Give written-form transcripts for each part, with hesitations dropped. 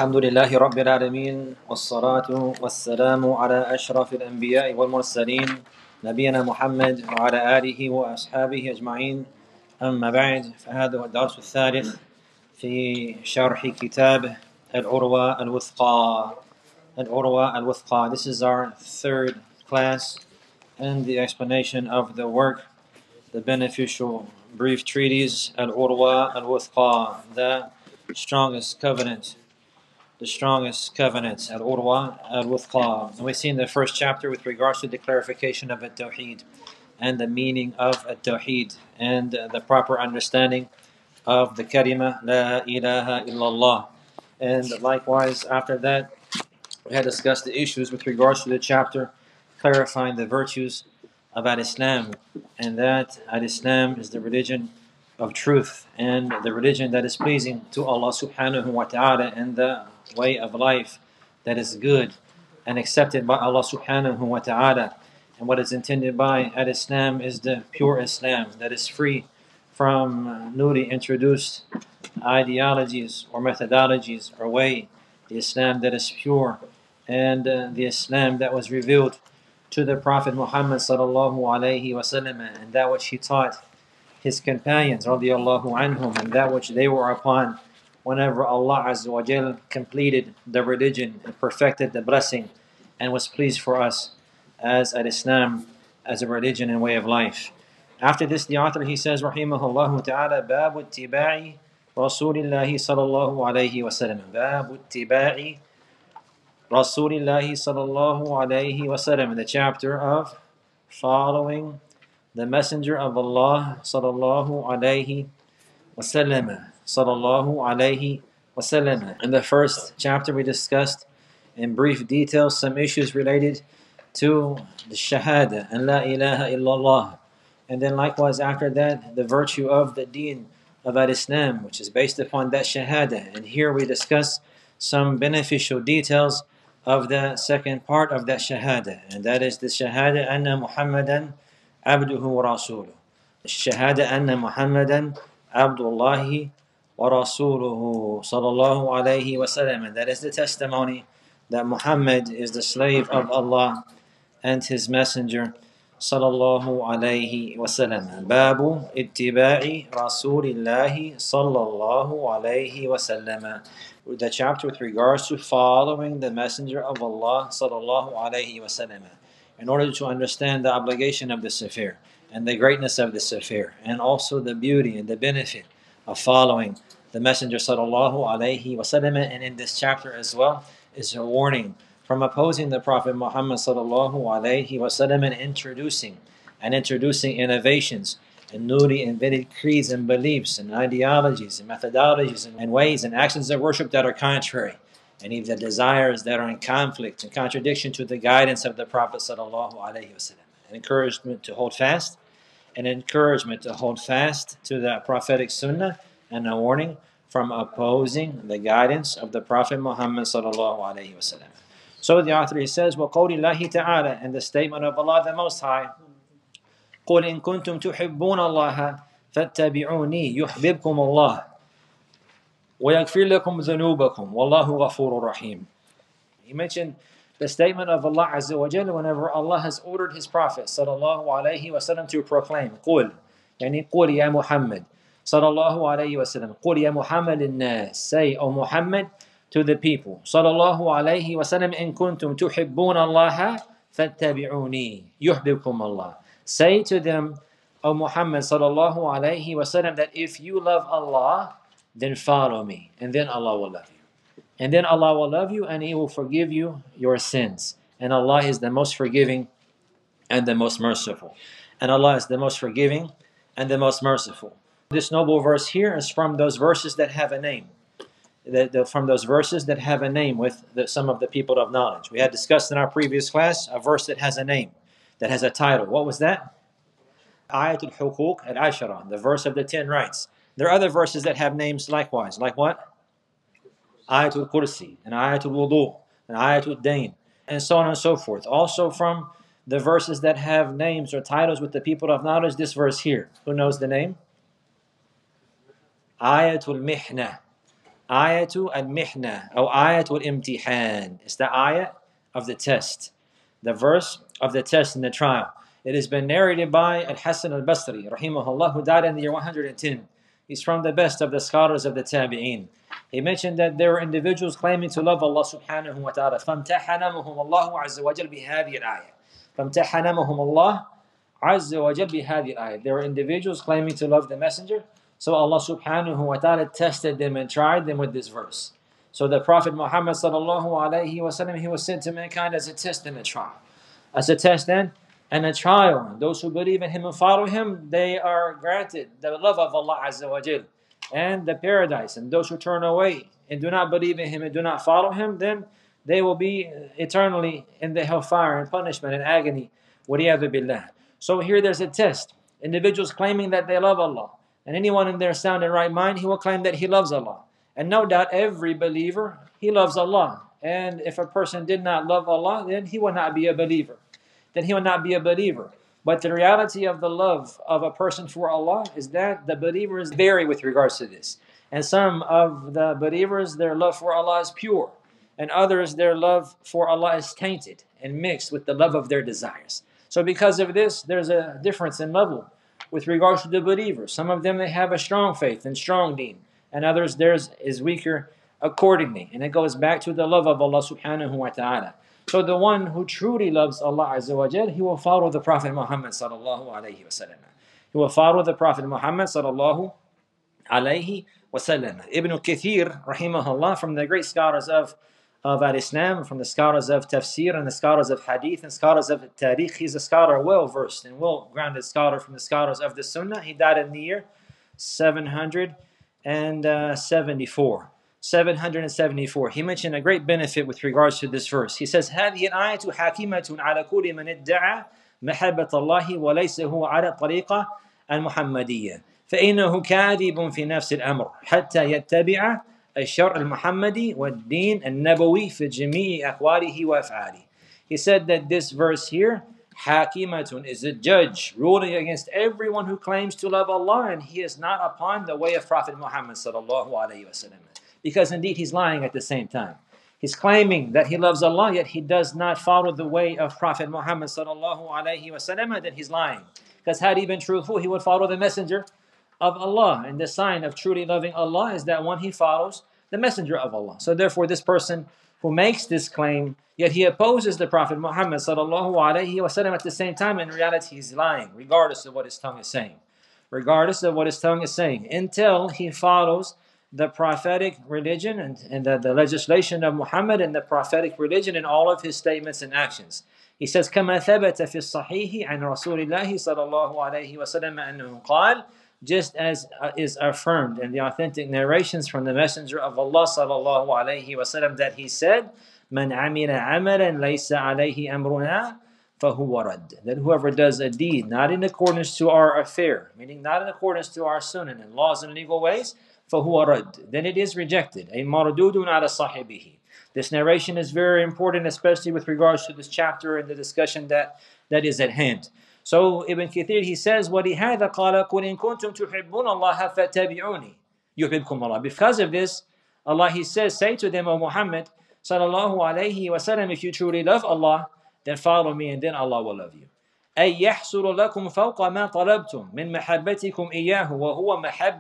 الحمد لله رب العالمين والصلاة والسلام على أشرف الأنبياء والمرسلين نبينا محمد وعلى آله وأصحابه أجمعين. أما بعد، فهذا هو الدرس الثالث في شرح كتاب العروة الوثقى. العروة الوثقى. This is our third class in the explanation of the work, the beneficial brief treatise Al-Urwa Al-Wuthqa, the strongest covenant. The strongest covenants, Al-Urwa Al-Wuthqa. And we see in the first chapter with regards to the clarification of At-Tawheed and the meaning of At-Tawheed and the proper understanding of the kalima La ilaha illallah. And likewise, after that, we had discussed the issues with regards to the chapter clarifying the virtues of Al-Islam, and that Al-Islam is the religion of truth and the religion that is pleasing to Allah subhanahu wa ta'ala, and the way of life that is good and accepted by Allah subhanahu wa ta'ala. And what is intended by Al-Islam is the pure Islam that is free from newly introduced ideologies or methodologies or way. The Islam that is pure and the Islam that was revealed to the Prophet Muhammad sallallahu alaihi wasallam, and that which he taught his companions radiallahu anhum, and that which they were upon whenever Allah Azza wa Jal completed the religion and perfected the blessing and was pleased for us as al-Islam, as a religion and way of life. After this, the author, he says, rahimahullah ta'ala, Babu ittiba'i Rasulillahi sallallahu alayhi wa sallam. Babu ittiba'i Rasulillahi sallallahu alayhi wa sallam. The chapter of following the Messenger of Allah sallallahu alayhi wa sallam. Sallallahu alayhi wa sallam. In the first chapter, we discussed in brief detail some issues related to the Shahada and La ilaha illallah. And then likewise after that, the virtue of the deen of Al-Islam, which is based upon that Shahada. And here we discuss some beneficial details of the second part of that Shahada. And that is the Shahada anna Muhammadan abduhu wa rasuluh. Shahada anna Muhammadan abdullahi wa rasuluhu sallallahu alayhi wa sallam. And that is the testimony that Muhammad is the slave of Allah and his messenger sallallahu alayhi wa sallam. Babu ittiba'i Rasulillahi sallallahu alayhi wa sallam. The chapter with regards to following the messenger of Allah sallallahu alayhi wa sallam. In order to understand the obligation of this affair and the greatness of this affair, and also the beauty and the benefit of following the messenger sallallahu alayhi wa sallam. And in this chapter as well is a warning from opposing the Prophet Muhammad sallallahu alayhi wa sallam and introducing innovations and newly invented creeds and beliefs and ideologies and methodologies and ways and actions of worship that are contrary, and even the desires that are in conflict and contradiction to the guidance of the Prophet sallallahu alayhi wa sallam. An encouragement to hold fast, to the prophetic sunnah, and a warning from opposing the guidance of the Prophet Muhammad sallallahu alayhi wa sallam. So the author, he says, وَقَوْلِ اللَّهِ تَعَالَى, and the statement of Allah the Most High, قُلْ إِن كُنْتُمْ تُحِبُّونَ اللَّهَ فَاتَّبِعُونِي يُحْبِبْكُمُ اللَّهُ وَيَغْفِرْ لَكُمْ ذُنُوبَكُمْ وَاللَّهُ غَفُورٌ رَحِيمٌ. He mentioned the statement of Allah Azza wa Jalla whenever Allah has ordered His Prophet sallallahu alayhi wa sallam to proclaim, قُلْ, يعني قُلْ يا محمد sallallahu alayhi wa sallam, قُلْ يا محمد الناس, say, O Muhammad, to the people, sallallahu alayhi wa sallam, in kuntum tuhibbun Allah fattabi'uni yuhibbukum Allah. Say to them, O Muhammad sallallahu alayhi wa sallam, that if you love Allah, then follow me, and then Allah will love you. And then Allah will love you, and He will forgive you your sins. And Allah is the most forgiving and the most merciful. And Allah is the most forgiving and the most merciful. This noble verse here is from those verses that have a name. From those verses that have a name with some of the people of knowledge. We had discussed in our previous class a verse that has a name, that has a title. What was that? Ayatul Huquq al-Ashara, the verse of the 10 rights. There are other verses that have names likewise. Like what? Ayatul Kursi, and Ayatul Wudu, and Ayatul Dain, and so on and so forth. Also from the verses that have names or titles with the people of knowledge, this verse here. Who knows the name? Ayatul Mihna. Ayatu al-mihna, or Ayatu al-imtihan. It's the ayat of the test, the verse of the test and the trial. It has been narrated by Al-Hasan al-Basri, rahimahullah, who died in the year 110. He's from the best of the scholars of the Tabi'een. He mentioned that there were individuals claiming to love Allah subhanahu wa ta'ala. فَامْتَحَنَمُهُمُ اللَّهُ عَزَّ وَجَلْ بِهَذِهِ الْآيَةِ فَامْتَحَنَمُهُمُ اللَّهُ عَزَّ وَجَلْ بِهَذِهِ الْآيَةِ. There were individuals claiming to love the Messenger. So Allah subhanahu wa ta'ala tested them and tried them with this verse. So the Prophet Muhammad sallallahu alayhi wa sallam, he was sent to mankind as a test and a trial. As a test and a trial. Those who believe in Him and follow Him, they are granted the love of Allah Azza wa Jal and the paradise. And those who turn away and do not believe in Him and do not follow Him, then they will be eternally in the hellfire and punishment and agony. وَلِيَذُ بِاللَّهِ. So here there's a test. Individuals claiming that they love Allah. And anyone in their sound and right mind, he will claim that he loves Allah. And no doubt every believer, he loves Allah. And if a person did not love Allah, then he will not be a believer. Then he will not be a believer. But the reality of the love of a person for Allah is that the believers vary with regards to this. And some of the believers, their love for Allah is pure. And others, their love for Allah is tainted and mixed with the love of their desires. So because of this, there's a difference in level with regards to the believers. Some of them, they have a strong faith and strong deen. And others, theirs is weaker accordingly. And it goes back to the love of Allah subhanahu wa ta'ala. So the one who truly loves Allah Azza wa Jal, he will follow the Prophet Muhammad sallallahu alayhi wa sallam. He will follow the Prophet Muhammad sallallahu alayhi wa sallam. Ibn Kathir, rahimahullah, from the great scholars of Al-Islam, from the scholars of Tafsir and the scholars of Hadith and scholars of Tariq. He's a scholar well-versed and well-grounded scholar from the scholars of the Sunnah. He died in the year 774. 774. He mentioned a great benefit with regards to this verse. He says, هذه الآية حاكمة على كل من ادعى محبة الله وليس هو على طريقة المحمدية فإنه كاذب في نفس الأمر حتى يتبع الشرع المحمدي والدين النبوي في جميع أقواله وأفعاله. He said that this verse here, حاكمة, is a judge ruling against everyone who claims to love Allah and he is not upon the way of Prophet Muhammad sallallahu alayhi wa sallam. Because indeed he's lying at the same time. He's claiming that he loves Allah, yet he does not follow the way of Prophet Muhammad sallallahu alayhi wa sallam, then he's lying. Because had he been truthful, he would follow the messenger of Allah. And the sign of truly loving Allah is that one, he follows the messenger of Allah. So therefore this person who makes this claim, yet he opposes the Prophet Muhammad sallallahu alayhi wa sallam at the same time, in reality he's lying, regardless of what his tongue is saying. Regardless of what his tongue is saying. Until he follows the prophetic religion and the legislation of Muhammad and the prophetic religion in all of his statements and actions. He says, كما ثبت في الصحيح عن رسول الله صلى الله عليه وسلم أنه قال, just as is affirmed in the authentic narrations from the Messenger of Allah sallallahu alayhi wa sallam, that he said, من عمل عملا ليس عليه أمرنا فهو رد. That whoever does a deed not in accordance to our affair, meaning not in accordance to our sunnah and laws and legal ways, فهو رد, then it is rejected. أي مردود على صاحبه. This narration is very important, especially with regards to this chapter and the discussion that is at hand. So Ibn Kathir, he says, وَلِهَذَا قَالَ قُلْ إِن كُنْتُمْ تُحِبُّونَ اللَّهَ فَاتَّبِعُونِي يُحْبِبْكُمْ اللَّهُ. Because of this, Allah, he says, say to them, O Muhammad sallallahu alayhi wa sallam, if you truly love Allah, then follow me and then Allah will love you. أي يحصل لكم فوق ما طلبتم من محبتكم إياه وهو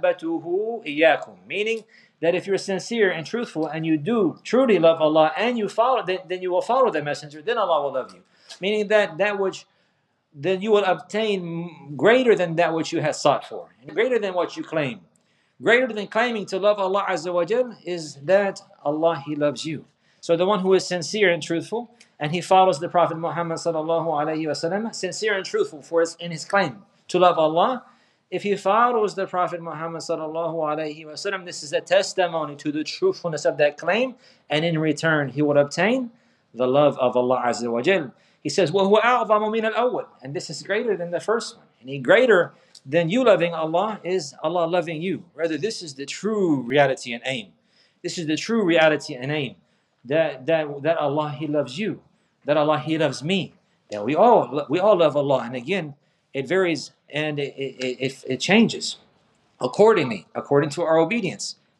محبته إياكم. Meaning that if you're sincere and truthful and you do truly love Allah and you follow, then you will follow the messenger, then Allah will love you. Meaning that which then you will obtain greater than that which you have sought for, and greater than what you claim. Greater than claiming to love Allah Azza wa Jal is that Allah, he loves you. So the one who is sincere and truthful, and he follows the Prophet Muhammad sallallahu alayhi wa sallam, sincere and truthful in his claim to love Allah, if he follows the Prophet Muhammad sallallahu alayhi wa sallam, this is a testimony to the truthfulness of that claim, and in return he will obtain the love of Allah Azza wa Jal. He says, وَهُوَ أَعْظَمُ مِنَ الْأَوَّلِ, and this is greater than the first one. And greater than you loving Allah is Allah loving you. Rather, this is the true reality and aim. This is the true reality and aim. That Allah, he loves you. That Allah, he loves me. That we all love Allah. And again, it varies and it changes accordingly, according to our obedience.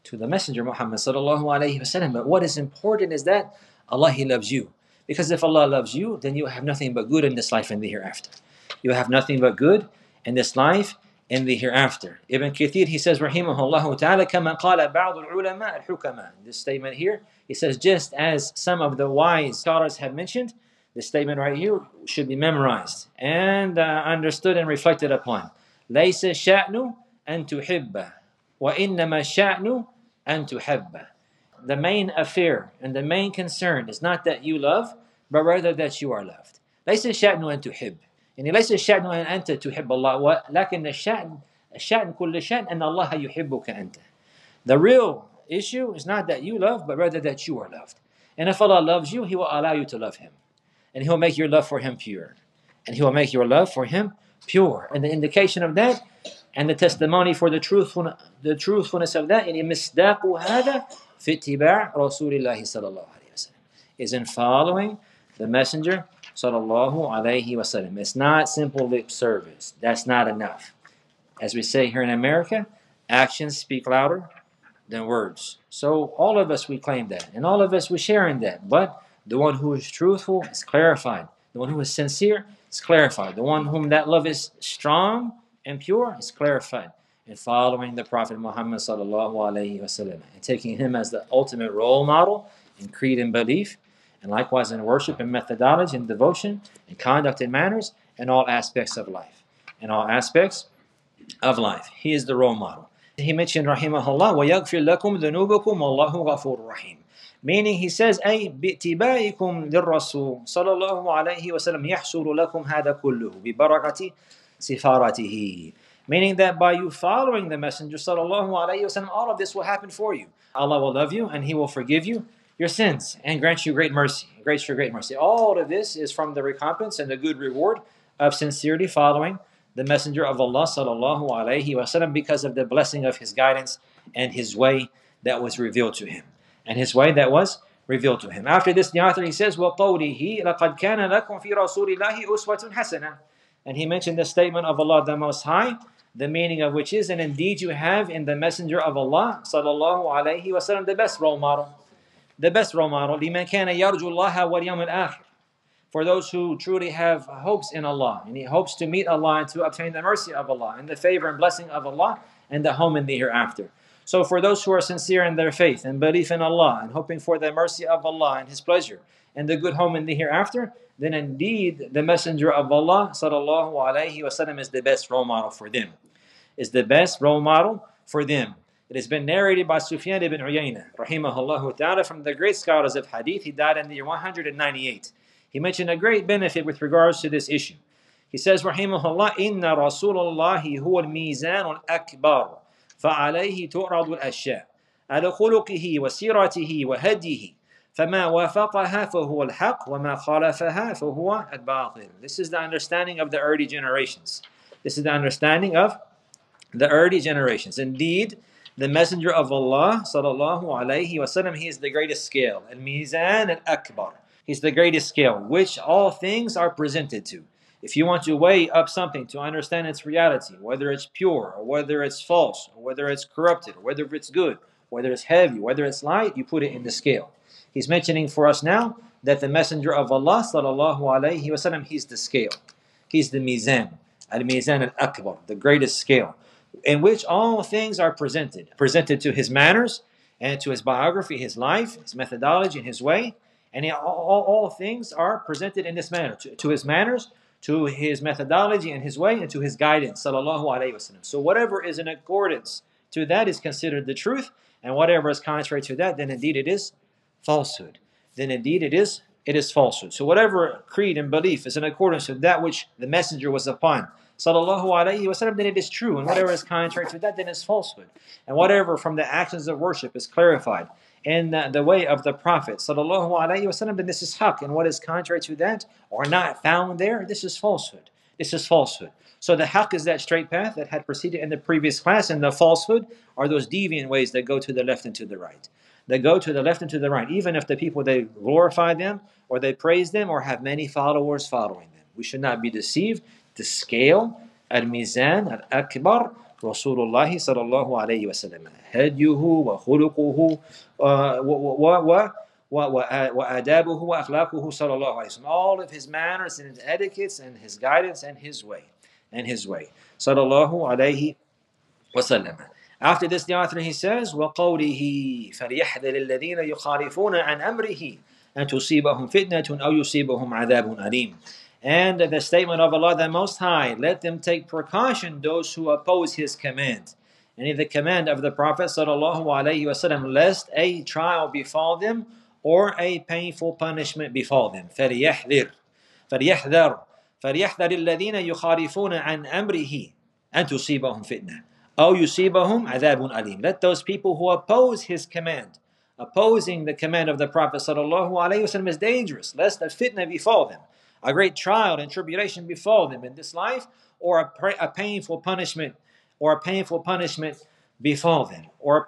to the Messenger Muhammad sallallahu alayhi wasallam. But what is important is that Allah, He loves you. Because if Allah loves you, then you have nothing but good in this life and the hereafter. You have nothing but good in this life and the hereafter. Ibn Kathir, he says, rahimahullah ta'ala, كما قال بعض العلماء الحكماء. This statement here, he says, just as some of the wise scholars have mentioned, this statement right here should be memorized and understood and reflected upon. ليس الشأن أن تحب وإنما الشأن أن تحب. The main affair and the main concern is not that you love, but rather that you are loved. ليس الشأن أن تحب. يعني ليس الشأن أن أنت تحب الله، لكن الشأن كل شأن أن الله يحبك أنت. The real issue is not that you love, but rather that you are loved. And if Allah loves you, He will allow you to love Him. And He will make your love for Him pure. And He will make your love for Him pure. And the indication of that, and the testimony for the truthfulness of that, يعني مصداق هذا في اتباع رسول الله صلى الله عليه وسلم, is in following the Messenger sallallahu alayhi wasallam. It's not simple lip service. That's not enough. As we say here in America, actions speak louder than words. So all of us, we claim that. And all of us, we share in that. But the one who is truthful is clarified. The one who is sincere is clarified. The one whom that love is strong and pure is clarified. And following the Prophet Muhammad sallallahu alayhi wasallam, and taking him as the ultimate role model in creed and belief, and likewise in worship and methodology and devotion and conduct and manners and all aspects of life. In all aspects of life. He is the role model. He mentioned, rahimahullah, وَيَغْفِرْ لَكُمْ ذُنُوبَكُمْ وَاللَّهُ غَفُورٌ رَحِيمٌ. Meaning, he says, أي بِاتِّبَاعِكُمْ لِلرَّسُولِ صلى الله عليه وسلم يحصل لكم هذا كله ببركة سفارته. Meaning that by you following the Messenger sallallahu alayhi wasallam, all of this will happen for you. Allah will love you and He will forgive you your sins and grant you great mercy. Grant you great mercy. All of this is from the recompense and the good reward of sincerely following the Messenger of Allah sallallahu alayhi wasallam, because of the blessing of his guidance and his way that was revealed to him. And his way that was revealed to him. After this, the author, he says, وَقَوْلِهِ لَقَدْ كَانَ لَكُمْ فِي رَسُولِ اللَّهِ أُسْوَةٌ حَسَنَةٌ. And he mentioned the statement of Allah the Most High, the meaning of which is, and indeed you have in the Messenger of Allah sallallahu alayhi wasallam the best role model. The best role model. لِمَنْ كَانَ يَرْجُو اللَّهَ وَالْيَوْمَ الْآخِرِ. For those who truly have hopes in Allah, and he hopes to meet Allah and to obtain the mercy of Allah and the favor and blessing of Allah and the home in the hereafter. So for those who are sincere in their faith and belief in Allah and hoping for the mercy of Allah and His pleasure and the good home in the hereafter, then indeed the Messenger of Allah sallallahu alayhi wasallam is the best role model for them. Is the best role model for them. It has been narrated by Sufyan ibn Uyayna, rahimahullah ta'ala, from the great scholars of hadith. He died in the year 198. He mentioned a great benefit with regards to this issue. He says, rahimahullah, إِنَّ رَسُولَ اللَّهِ هُوَ الْمِيزَانُ الْأَكْبَرُ فَعَلَيْهِ تُعْرَضُ الْأَشْيَاءُ عَلَى خُلُقِهِ وَسِيرَتِهِ وَهَدْيِهِ فَمَا وَافَقَهَا فَهُوَ الْحَقُّ وَمَا خَالَفَهَا فَهُوَ الْبَاطِلُ. This is the understanding of the early generations. This is the understanding of the early generations. Indeed, the Messenger of Allah sallallahu alayhi wasallam, he is the greatest scale. Al-Mizan al-Akbar. He's the greatest scale, which all things are presented to. If you want to weigh up something to understand its reality, whether it's pure, or whether it's false, or whether it's corrupted, or whether it's good, whether it's heavy, whether it's light, you put it in the scale. He's mentioning for us now that the Messenger of Allah sallallahu alayhi wasallam, he's the scale. He's the Mizan, Al-Mizan al-Akbar, the greatest scale, in which all things are presented to his manners and to his biography, his life, his methodology, and his way. And all things are presented in this manner, to his manners, to his methodology and his way, and to his guidance, sallallahu alayhi wasallam. So whatever is in accordance to that is considered the truth, and whatever is contrary to that, then indeed it is falsehood. Then indeed it is falsehood. So whatever creed and belief is in accordance with that which the Messenger was upon, sallallahu alayhi wasallam, then it is true, and whatever is contrary to that, then is falsehood. And whatever from the actions of worship is clarified in the way of the Prophet sallallahu alayhi wasallam, then this is haqq, and what is contrary to that or not found there, this is falsehood. This is falsehood. So the haqq is that straight path that had proceeded in the previous class, and the falsehood are those deviant ways that go to the left and to the right. They go to the left and to the right, even if the people, they glorify them or they praise them or have many followers following them. We should not be deceived. The scale, al-mizan, al-akbar, Rasulullah sallallahu alayhi wa sallam. Hadyuhu wa khuluquhu wa adabuhu wa akhlaquhu sallallahu alayhi wa sallam. All of his manners and his etiquettes and his guidance and his way. Sallallahu alayhi wa sallam. After this, the author, he says, وَقَوْلِهِ فَلْيَحْذَرِ الَّذِينَ يُخَالِفُونَ عَنْ أَمْرِهِ أَنْ تُصِيبَهُمْ فِتْنَةٌ أَوْ يُصِيبَهُمْ عَذَابٌ أَلِيمٌ. And the statement of Allah the Most High, let them take precaution, those who oppose His command. And the command of the Prophet sallallahu alaihi wasallam, lest a trial befall them or a painful punishment befall them. فَلْيَحْذَرِ الَّذِينَ يُخَالِفُونَ عَنْ أَمْرِهِ أَنْ تُصِيبَهُمْ فِتْنَةٌ أَوْ يُصِيبَهُمْ عَذَابٌ أَلِيمٌ. Let those people who oppose His command, opposing the command of the Prophet sallallahu alaihi wasallam, is dangerous, lest a fitna befall them, a great trial and tribulation befall them in this life, or a painful punishment, befall them,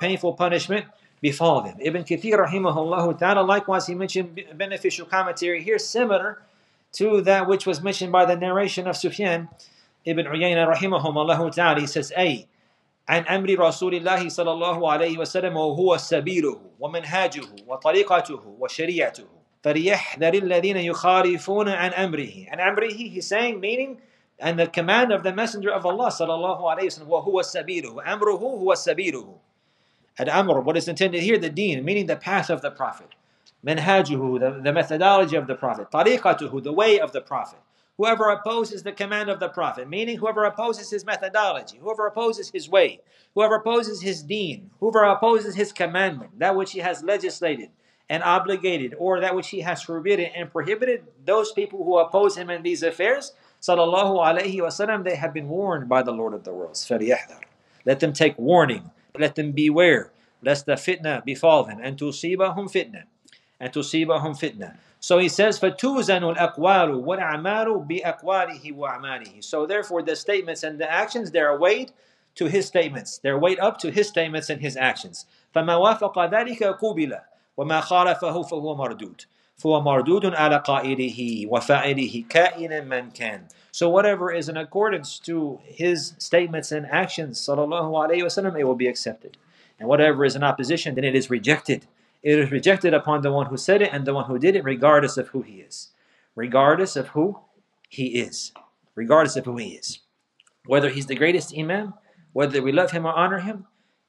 Ibn Kathir rahimahullah ta'ala, likewise, he mentioned beneficial commentary here similar to that which was mentioned by the narration of Sufyan ibn Uyayna rahimahullah ta'ala. He says, عن أمر رسول الله صلى الله عليه وسلم وهو سبيله ومنهاجه وطريقته وشريعته فليحذر الذين يخالفون عن أمره. And أمره, he's saying, meaning, and the command of the Messenger of Allah صلى الله عليه وسلم وهو سبيله. أمره هو سبيله. Al-Amr, what is intended here, the deen, meaning the path of the Prophet. Manhajuhu, the methodology of the Prophet. Tariqatuhu, the way of the Prophet. Whoever opposes the command of the Prophet, meaning whoever opposes his methodology, whoever opposes his way, whoever opposes his deen, whoever opposes his commandment, that which he has legislated and obligated, or that which he has forbidden and prohibited, those people who oppose him in these affairs, sallallahu alayhi wasallam, they have been warned by the Lord of the worlds. فَلْيَحْذَرْ. Let them take warning, let them beware, lest the fitna befall them. And tusibahum fitna. So he says, فَتُوزَنُ الْأَقْوَالُ وَالْأَعْمَالُ بِأَقْوَالِهِ وَأَعْمَالِهِ. So therefore the statements and the actions, they are weighed to his statements. They're weighed up to his statements and his actions. فَمَا وَافَقَ ذَلِكَ قُبِلَ وَمَا خَالَفَهُ فَهُوَ مَرْدُودٌ عَلَى قَائِلِهِ وَفَاعِلِهِ كَائِنًا مَنْ كَانَ. So whatever is in accordance to his statements and actions, sallallahu alayhi wasallam, it will be accepted. And whatever is in opposition, then it is rejected. It is rejected upon the one who said it and the one who did it, regardless of who he is. Whether he's the greatest imam, whether we love him or honor him,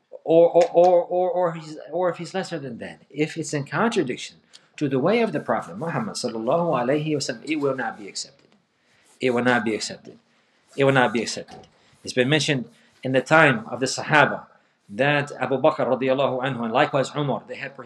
or if he's lesser than that. If it's in contradiction to the way of the Prophet Muhammad sallallahu alaihi wasallam, it will not be accepted. It's been mentioned in the time of the Sahaba that Abu Bakr radiallahu anhu and likewise Umar, they had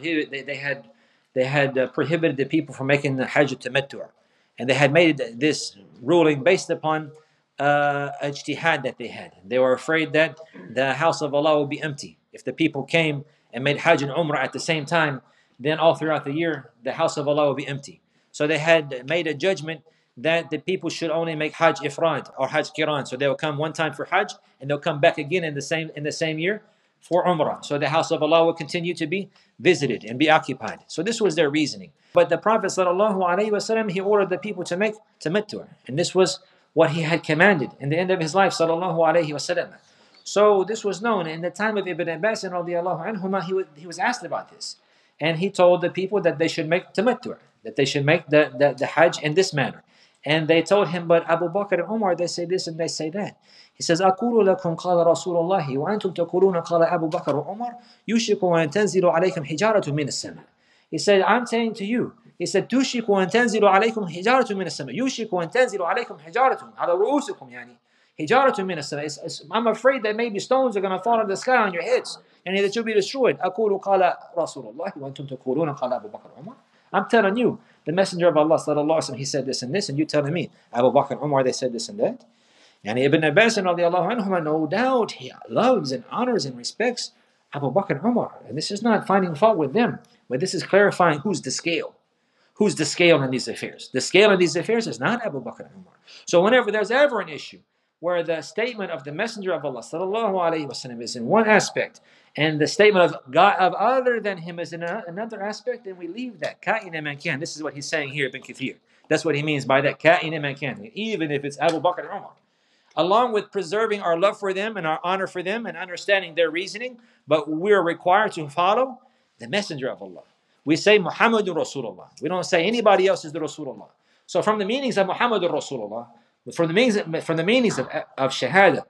prohibited the people from making the Hajj Tamattu', and they had made this ruling based upon ijtihad that they had. They were afraid that the house of Allah would be empty if the people came and made Hajj and Umrah at the same time. Then all throughout the year the house of Allah will be empty. So they had made a judgment that the people should only make Hajj Ifrad or Hajj Qiran. So they will come one time for Hajj and they'll come back again in the same year for Umrah. So the house of Allah will continue to be visited and be occupied. So this was their reasoning. But the Prophet sallallahu alaihi wasallam, he ordered the people to make tamattu', and this was what he had commanded in the end of his life, sallallahu alaihi wasallam. So this was known. In the time of Ibn Abbas radiallahu anhuma, he was asked about this, and he told the people that they should make tamattu', that they should make the Hajj in this manner. And they told him, but Abu Bakr and Umar, they say this and they say that. He says, أقول لكم قال رسول الله وأنتم تقولون قال أبو بكر وعمر يوشك أن تنزل عليكم حجارة من السماء. He said, I'm saying to you, he said, توشك أن تنزل عليكم حجارة من السماء. يوشك أن تنزل عليكم حجارة على رؤوسكم يعني حجارة من السماء. I'm afraid that maybe stones are going to fall out of the sky on your heads and that you'll be destroyed. أقول قال رسول الله وأنتم تقولون قال أبو بكر وعمر. I'm telling you, the Messenger of Allah sallallahu alaihi wasallam, he said this and this, and you telling me Abu Bakr and Umar, they said this and that. And Ibn Abbas radiallahu anhuma, no doubt he loves and honors and respects Abu Bakr and Umar, and this is not finding fault with them, but this is clarifying who's the scale in these affairs. The scale in these affairs is not Abu Bakr and Umar. So whenever there's ever an issue where the statement of the Messenger of Allah sallallahu alaihi wasallam is in one aspect, and the statement of God of other than him is in another aspect, then we leave that. Ka'ina man kan. This is what he's saying here, Ibn Kathir. That's what he means by that. Ka'ina man kan. Even if it's Abu Bakr and Umar. along with preserving our love for them and our honor for them and understanding their reasoning, but we're required to follow the Messenger of Allah. We say Muhammadur Rasulullah. We don't say anybody else is the Rasulullah. So from the meanings of Muhammadur Rasulullah, from the meanings of Shahada,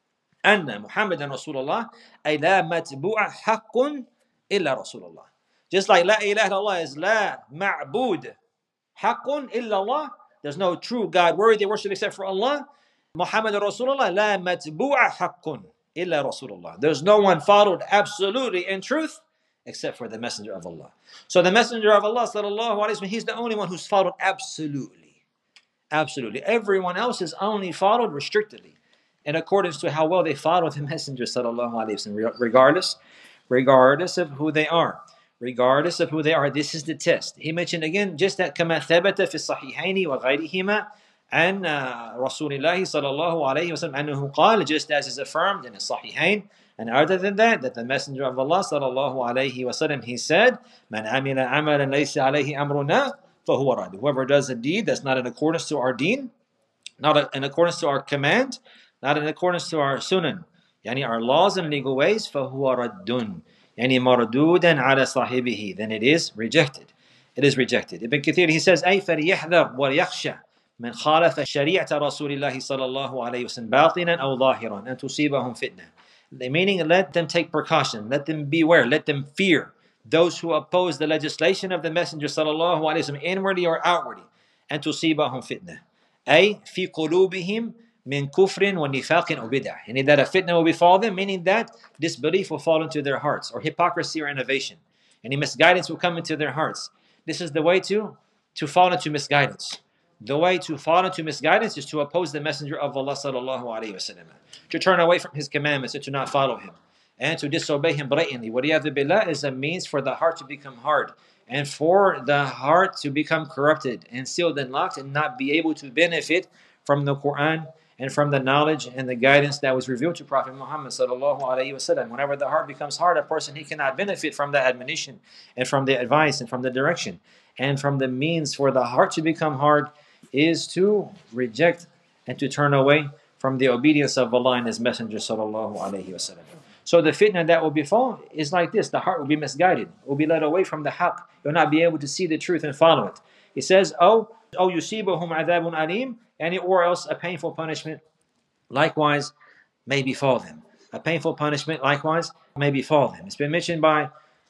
Anna Muhammadan Rasulullah, ay la matbu'a haqqun illa Rasulullah. Just like La ilaha illallah is La ma'bud haqqun illa Allah, there's no true God worthy of worship except for Allah. Muhammad Rasulullah, La matbu'a haqqun illa Rasulullah. There's no one followed absolutely in truth except for the Messenger of Allah. So the Messenger of Allah, sallallahu alaihi wasallam, he's the only one who's followed absolutely. Absolutely. Everyone else is only followed restrictedly in accordance to how well they follow the Messenger, sallallahu alaihi wasallam, regardless of who they are. Regardless of who they are, this is the test. He mentioned again, just that كما ثبت في الصحيحين وغيرهما عن رسول الله صلى الله عليه وسلم أنه قال, just as is affirmed in the Sahihain. And other than that, that the Messenger of Allah sallallahu alayhi wasallam, he said, "Man amila amalan laysa alayhi amruna fahuwa rad." Whoever does a deed that's not in accordance to our deen, not in accordance to our command, not in accordance to our sunan, yani our laws and legal ways, fahuwa raddun, yani mardudan ala sahibihi, then it is rejected. It is rejected. Ibn Kathir, he says, "Ay falyahdhar wa yakhsha man khalafa shari'ata Rasulillahi sallallahu alayhi wasallam batinan aw zahiran an tusibahum fitnah." Meaning, let them take precaution, let them beware, let them fear those who oppose the legislation of the Messenger sallallahu alaihi wasallam inwardly or outwardly, and tusibahum fitnah. Ay fi qulubihim min kufrin wa nifaqin wa bid'ah. Meaning that a fitna will befall them, meaning that disbelief will fall into their hearts, or hypocrisy or innovation. Any misguidance will come into their hearts. This is the way to fall into misguidance. The way to fall into misguidance is to oppose the Messenger of Allah sallallahu alaihi wasallam, to turn away from his commandments and to not follow him, and to disobey him blatantly. Waliyadhu billah is a means for the heart to become hard, and for the heart to become corrupted and sealed and locked, and not be able to benefit from the Quran and from the knowledge and the guidance that was revealed to Prophet Muhammad sallallahu alaihi wasallam. Whenever the heart becomes hard, a person, he cannot benefit from the admonition and from the advice and from the direction. And from the means for the heart to become hard is to reject and to turn away from the obedience of Allah and His Messenger sallallahu alaihi wasallam. So the fitna that will befall is like this: the heart will be misguided, will be led away from the haqq. You'll not be able to see the truth and follow it. He says, "Oh, yusibahum adhabun alim," or else a painful punishment likewise may befall them. A painful punishment likewise may befall them. It's been mentioned by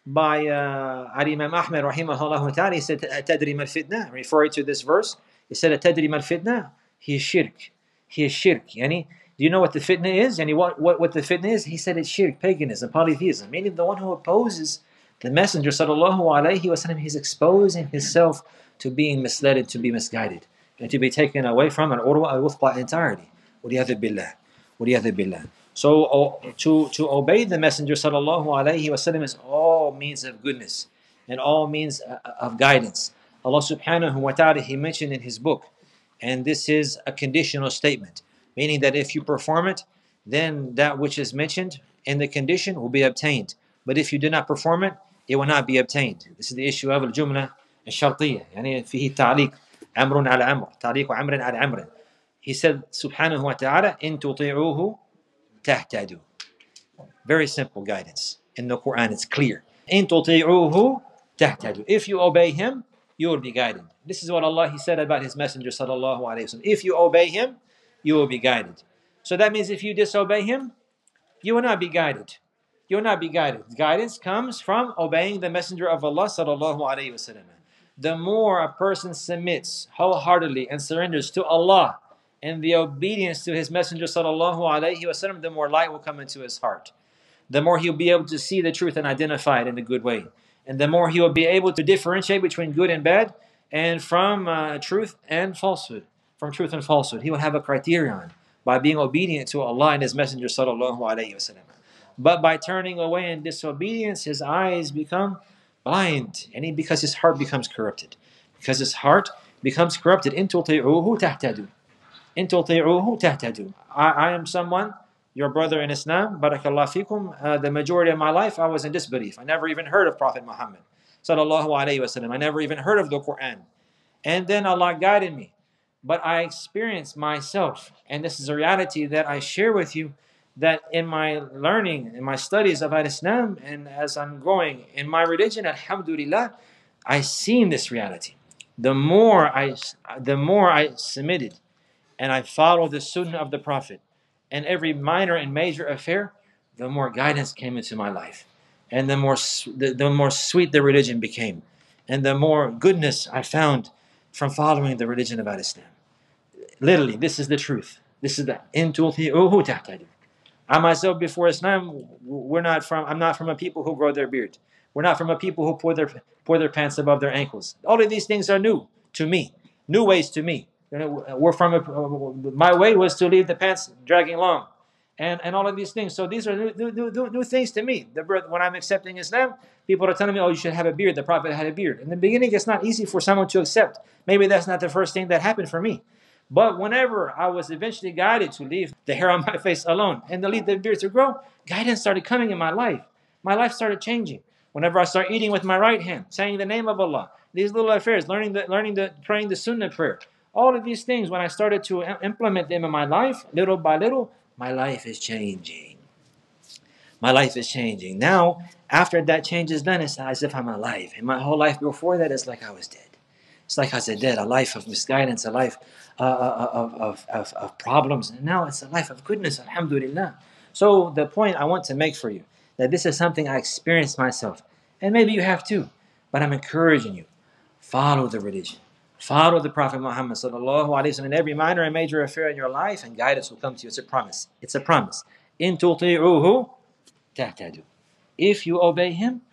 Imam Ahmed rahimahullah ta'ala. He said, "Tadri mal fitna," referring to this verse. He said, "Tadri mal fitna." He is shirk. He is shirk. Yani, do you know what the fitna is? Yani, what the fitna is? He said it's shirk, paganism, polytheism. Meaning the one who opposes the Messenger sallallahu alaihi wasallam, he's exposing himself to being misled and to be misguided and to be taken away from an urwa al-wuthqa entirety. Waliyadhu billah. Waliyadhu billah. So to obey the Messenger sallallahu alaihi wasallam is all means of goodness and all means of guidance. Allah subhanahu wa ta'ala, He mentioned in His book, and this is a conditional statement, meaning that if you perform it, then that which is mentioned in the condition will be obtained. But if you do not perform it, it will not be obtained. This is the issue of al-jumla al-shartiyya. يعني فيه تعليق أمر على أمر، تعليق أمر على أمر. He said subhanahu wa ta'ala, إن تطيعوه تهتدوا. Very simple guidance. In the Quran, it's clear. إن تطيعوه تهتدوا. If you obey Him, you will be guided. This is what Allah, He said about His Messenger sallallahu alaihi wasallam. If you obey Him, you will be guided. So that means if you disobey Him, you will not be guided. You will not be guided. Guidance comes from obeying the Messenger of Allah sallallahu alaihi wasallam. The more a person submits wholeheartedly and surrenders to Allah and the obedience to His Messenger sallallahu alaihi wasallam, the more light will come into his heart. The more he'll be able to see the truth and identify it in a good way. And the more he will be able to differentiate between good and bad, and from truth and falsehood. From truth and falsehood. He will have a criterion by being obedient to Allah and His Messenger sallallahu alaihi wasallam. But by turning away in disobedience, his eyes become blind, and because his heart becomes corrupted. Because his heart becomes corrupted. إِن تُطِيعُوهُ تَهْتَدُوا. إِن تُطِيعُوهُ تَهْتَدُوا. I am someone, your brother in Islam, barakallah fikum, the majority of my life I was in disbelief. I never even heard of Prophet Muhammad sallallahu alaihi wasallam. I never even heard of the Quran. And then Allah guided me but I experience myself, and this is a reality that I share with you, that in my learning, in my studies of Islam, and as I'm growing in my religion, alhamdulillah, I seen this reality. The more I submitted and I followed the sunnah of the Prophet, and every minor and major affair, the more guidance came into my life, and the more sweet the religion became, and the more goodness I found from following the religion of Islam. Literally, this is the truth. This is the in tuti'uhu tahtadu. I myself before Islam, I'm not from a people who grow their beard. We're not from a people who pour their pants above their ankles. All of these things are new to me, new ways to me. We're from my way was to leave the pants dragging long, and all of these things. So these are new things to me. When I'm accepting Islam, people are telling me, "Oh, you should have a beard." The Prophet had a beard. In the beginning, it's not easy for someone to accept. Maybe that's not the first thing that happened for me. But whenever I was eventually guided to leave the hair on my face alone and to leave the beard to grow, guidance started coming in my life. My life started changing. Whenever I start eating with my right hand, saying the name of Allah, these little affairs, praying the Sunnah prayer, all of these things, when I started to implement them in my life, little by little, my life is changing. My life is changing. Now, after that change is done, it's as if I'm alive. And my whole life before that is like I was dead. It's like I was dead, a life of misguidance, a life of problems. And now it's a life of goodness, alhamdulillah. So the point I want to make for you, that this is something I experienced myself. And maybe you have too. But I'm encouraging you, follow the religion. Follow the Prophet Muhammad sallallahu alaihi wasallam in every minor and major affair in your life, and guidance will come to you. It's a promise. It's a promise. In tuti'uhu tahtadu. If you obey him,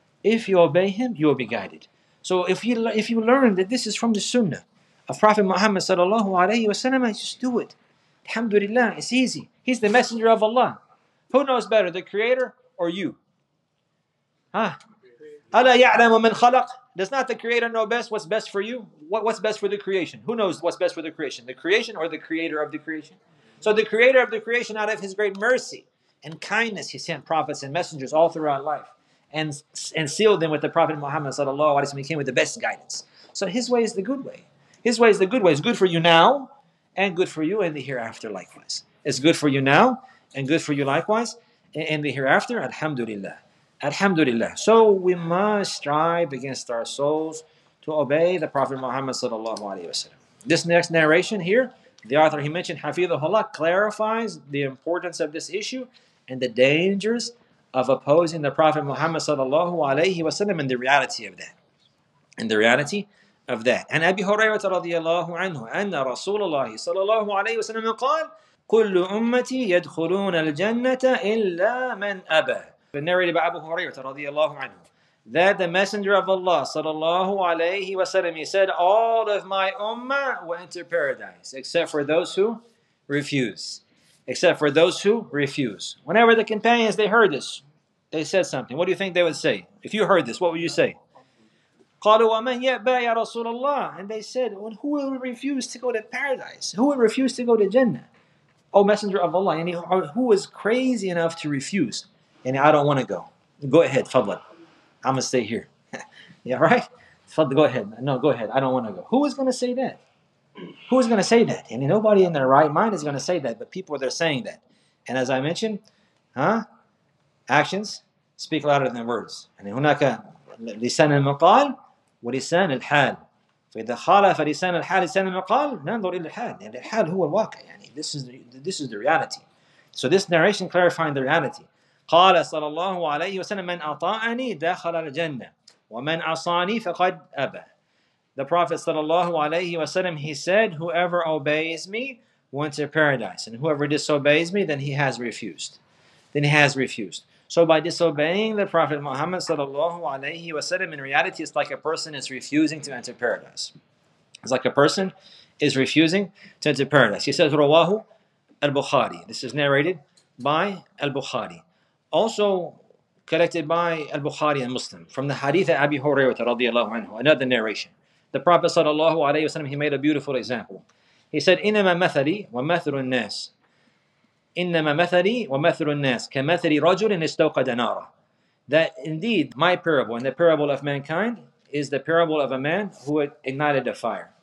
you will be guided. So if you learn that this is from the Sunnah of Prophet Muhammad sallallahu alaihi wasallam, just do it. Alhamdulillah, it's easy. He's the messenger of Allah. Who knows better, the Creator or you? Huh? أَلَا يَعْلَمُ مَنْ خَلَقَ. Does not the Creator know best what's best for you? What's best for the creation? Who knows what's best for the creation? The creation or the Creator of the creation? So the Creator of the creation, out of His great mercy and kindness, He sent prophets and messengers all throughout life, and sealed them with the Prophet Muhammad sallallahu alaihi wasallam. He came with the best guidance. So His way is the good way. His way is the good way. It's good for you now, and good for you in the hereafter likewise. It's good for you now, and good for you likewise in the hereafter. Alhamdulillah. Alhamdulillah. So we must strive against our souls to obey the Prophet Muhammad sallallahu alaihi wasallam. This next narration here, the author he mentioned, Hafidhahullah, clarifies the importance of this issue and the dangers of opposing the Prophet Muhammad sallallahu alaihi wasallam, and the reality of that. And the reality of that. And Abi Hurairah radiyallahu anhu, anna Rasulullah sallallahu alaihi wasallam قال: كل أمتي يدخلون الجنة إلا من أبى. Narrated by Abu Hurairah radiyallahu anhu, that the Messenger of Allah sallallahu alaihi wasallam, he said, all of my ummah will enter paradise except for those who refuse. Except for those who refuse. Whenever the companions, they heard this, they said something. What do you think they would say? If you heard this, what would you say? قالوا ومن يأبى يا رسول الله. And they said, well, who will refuse to go to paradise? Who will refuse to go to Jannah? O Messenger of Allah, and who is crazy enough to refuse? And I don't want to go. Go ahead, Fadlan. I'm going to stay here. Yeah, right? Fadlan, go ahead. No, go ahead. I don't want to go. Who is going to say that? Who is going to say that? And nobody in their right mind is going to say that, but people, they're saying that. And as I mentioned, actions speak louder than words. And هناك لسان المقال ولسان الحال. فإذا خالف لسان الحال لسان المقال ننظر إلى الحال. يعني الحال هو الواقع. يعني this is the reality. So this narration clarifying the reality. قال صلى الله عليه وسلم من أطاعني دخل الجنة ومن عصاني فقد أبى. The Prophet sallallahu alaihi wasallam, he said, whoever obeys me will enter paradise, and whoever disobeys me, then he has refused. So by disobeying the Prophet Muhammad sallallahu alaihi wasallam, in reality, it's like a person is refusing to enter paradise. It's like a person is refusing to enter paradise. He says, Rawahu al-Bukhari. This is narrated by al-Bukhari. Also collected by al-Bukhari and Muslim. From the hadith of Abi Hurairah radiyallahu anhu, another narration. The Prophet sallallahu alaihi wasallam, he made a beautiful example. He said, إِنَّمَا مَثَلِي وَمَثْلُ النَّاسِ إِنَّمَا مَثَلِي وَمَثْلُ النَّاسِ كَمَثَلِ رَجُلٍ اسْتَوْقَدَ نَارًا. That indeed my parable and the parable of mankind is the parable of a man who had ignited a fire.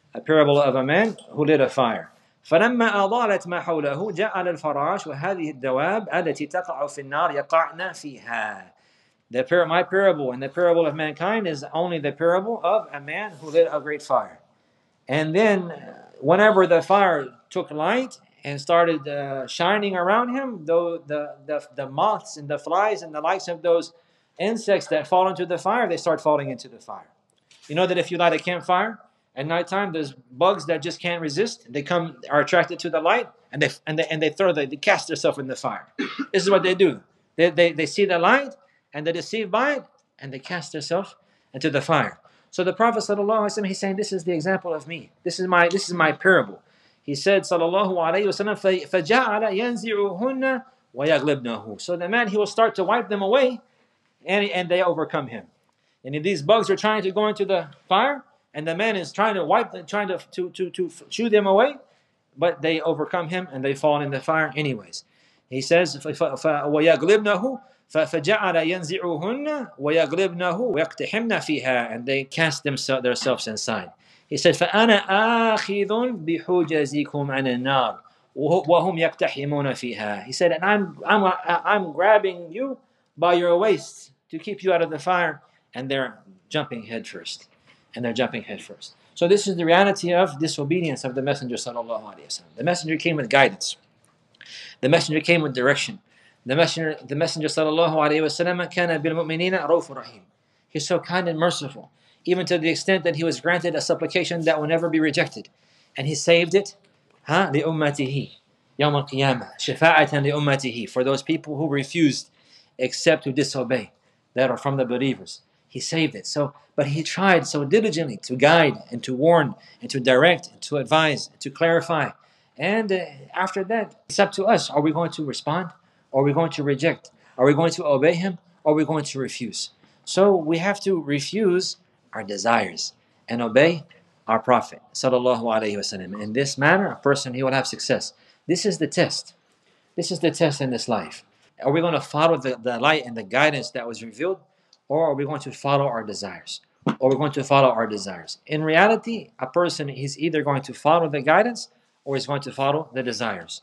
a parable of a man who lit a fire. فلما أضالت ما حوله جعل الفراش وهذه الدواب التي تقع في النار يقعن فيها. My parable and the parable of mankind is only the parable of a man who lit a great fire. And then whenever the fire took light and started shining around him, though the moths and the flies and the likes of those insects that fall into the fire, they start falling into the fire. You know that if you light a campfire at nighttime, there's bugs that just can't resist. They are attracted to the light, and they cast themselves in the fire. This is what they do. They see the light and they're deceived by it, and they cast themselves into the fire. So the Prophet ﷺ, he's saying, this is the example of me. This is my parable. He said, sallallahu alayhi wasallam, فَجَعَلَ يَنْزِعُهُنَّ وَيَغْلِبْنَهُ. So the man, he will start to wipe them away, and they overcome him. And if these bugs are trying to go into the fire, and the man is trying to wipe them, trying to shoo them away, but they overcome him and they fall in the fire anyways. He says, وَيَغْلِبْنَهُ فَجَعَلَ يَنْزِعُهُنَّ وَيَغْلِبْنَهُ وَيَقْتَحِمْنَ فِيهَا, and they cast themselves inside. He said, فَأَنَا آخِذٌ بِحُجَزِكُمْ عَنِ النَّارِ وَهُمْ يَقْتَحِمُونَ فِيهَا. He said, and I'm grabbing you by your waist to keep you out of the fire, and they're jumping head first. So this is the reality of disobedience of the Messenger sallallahu alaihi wasallam. The Messenger came with guidance. The Messenger came with direction. The Messenger sallallahu alaihi wasallam kana bil mu'minina raufur rahim. He's so kind and merciful, even to the extent that he was granted a supplication that will never be rejected, and he saved it li ummatihi yawm al-qiyamah shafa'atan li ummatihi, for those people who refused except to disobey, that are from the believers. He saved it. But he tried so diligently to guide and to warn and to direct and to advise and to clarify. And after that, it's up to us. Are we going to respond? Or are we going to reject? Are we going to obey him? Or are we going to refuse? So we have to refuse our desires and obey our Prophet sallallahu alaihi wasallam. In this manner, a person, he will have success. This is the test. This is the test in this life. Are we going to follow the light and the guidance that was revealed? Or are we going to follow our desires? Or we're going to follow our desires? In reality, a person is either going to follow the guidance, or he's going to follow the desires.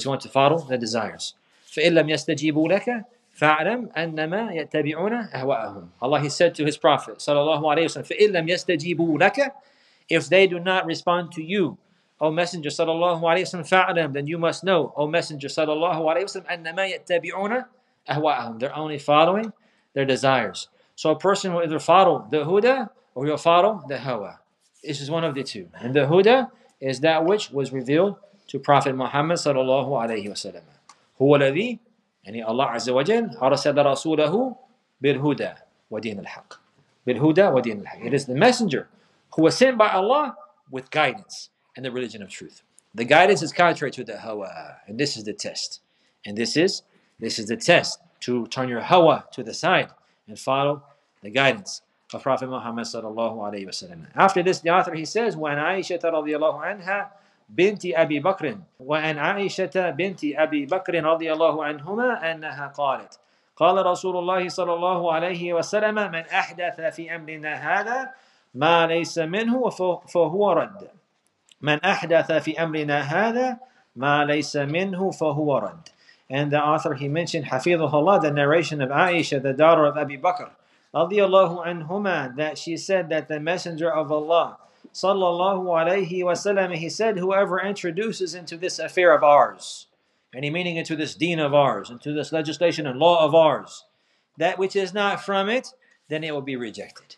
فَإِن لَمْ يَسْتَجِيبُوا لَكَ فَاعْلَمْ أَنَّمَا يَتَّبِعُونَ أَهْوَاءَهُم. Allah, he said to his Prophet sallallahu alaihi wasallam, فَإِن لَمْ يَسْتَجِيبُوا لَكَ, if they do not respond to you, O Messenger sallallahu alaihi wasallam, فَاعْلَمْ, then you must know, O Messenger sallallahu alaihi wasallam, أَنَّمَا يَتَّبِعُونَ أَهْوَاءَهُم, they're only following their desires. So a person will either follow the huda or he'll follow the hawa. This is one of the two. And the huda is that which was revealed to Prophet Muhammad sallallahu alayhi wa sallam. هو الذي, يعني Allah Azza wa Jal, أرسل رسوله بالهدى ودين الحق. بالهدى ودين الحق. It is the messenger who was sent by Allah with guidance and the religion of truth. The guidance is contrary to the hawa, and this is the test. And this is the test, to turn your hawa to the side and follow the guidance of Prophet Muhammad sallallahu alayhi wa sallam. After this, the author, he says, وَأَنْ عَائِشَةَ رَضِيَ اللَّهُ عَنْهَا بِنْتِ أَبِي بَكْرٍ وَأَنْ عَائِشَةَ بِنْتِ أَبِي بَكْرٍ رَضِيَ اللَّهُ عَنْهُمَا أَنَّهَا قَالَتْ قال رسول الله صلى الله عليه وسلم من أحدث في أمرنا هذا ما ليس منه فهو رد. من أحدث في أمرنا هذا ما ليس منه فهو رد. And the author, he mentioned, Hafidhullah, the narration of Aisha, the daughter of Abu Bakr, radiyallahu anhuma, that she said that the Messenger of Allah, sallallahu alayhi wasallam, he said, whoever introduces into this affair of ours, and he meaning into this deen of ours, into this legislation and law of ours, that which is not from it, then it will be rejected.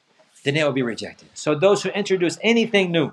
So those who introduce anything new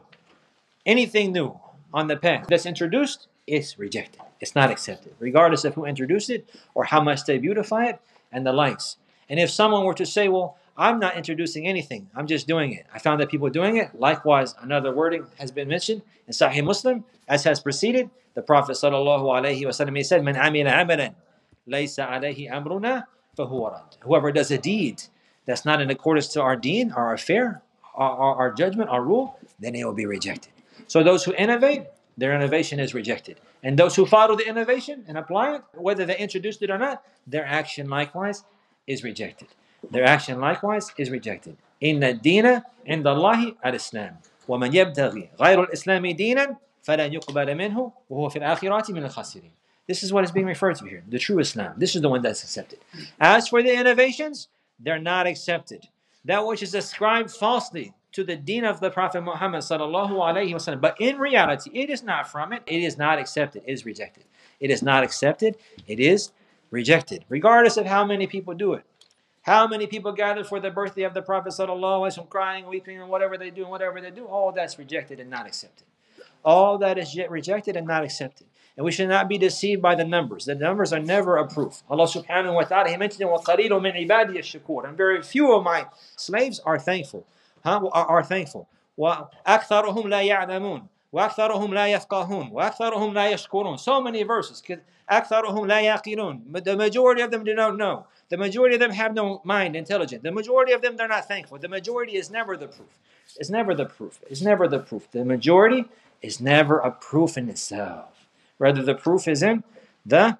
on the path that's introduced, it's rejected. It's not accepted, regardless of who introduced it or how much they beautify it and the likes. And if someone were to say, well, I'm not introducing anything, I'm just doing it, I found that people doing it. Likewise, another wording has been mentioned in Sahih Muslim, as has preceded. The Prophet sallallahu alaihi wasallam, he said, "Man amila amalan laysa alayhi amruna fahuwa rad." Whoever does a deed that's not in accordance to our deen, our affair, our judgment, our rule, then it will be rejected. So those who innovate, their innovation is rejected. And those who follow the innovation and apply it, whether they introduced it or not, their action likewise is rejected. Inna ad-deena inda Allahi al-Islam. وَمَنْ يَبْتَغِي غَيْرُ الْإِسْلَامِ دِينًا فَلَنْ يُقْبَلَ مِنْهُ وَهُوَ فِي الْآخِرَةِ مِنَ الْخَاسِرِينَ. This is what is being referred to here, the true Islam. This is the one that's accepted. As for the innovations, they're not accepted. That which is ascribed falsely to the deen of the Prophet Muhammad sallallahu alaihi wasallam, but in reality, it is not from it. It is not accepted. It is rejected. It is not accepted. It is rejected, regardless of how many people do it. How many people gathered for the birthday of the Prophet sallallahu alaihi wasallam, crying, weeping, and whatever they do, all that's rejected and not accepted. All that is yet rejected and not accepted. And we should not be deceived by the numbers. The numbers are never a proof. Allah subhanahu wa ta'ala, He mentioned, وَقَلِيلٌ مِنْ عِبَادِيَ الشُّكُورِ, and very few of my slaves are thankful. Are thankful. وَأَكْثَرُهُمْ لَا يَعْلَمُونَ وَأَكْثَرُهُمْ لَا يَفْقَهُونَ وَأَكْثَرُهُم لَا يَشْكُرُونَ. So many verses. أَكْثَرُهُمْ لَا يَعْقِلُونَ. But the majority of them do not know. The majority of them have no mind, intelligent. The majority of them, they're not thankful. The majority is never the proof. It's never the proof. It's never the proof. The majority is never a proof in itself. Rather, the proof is in the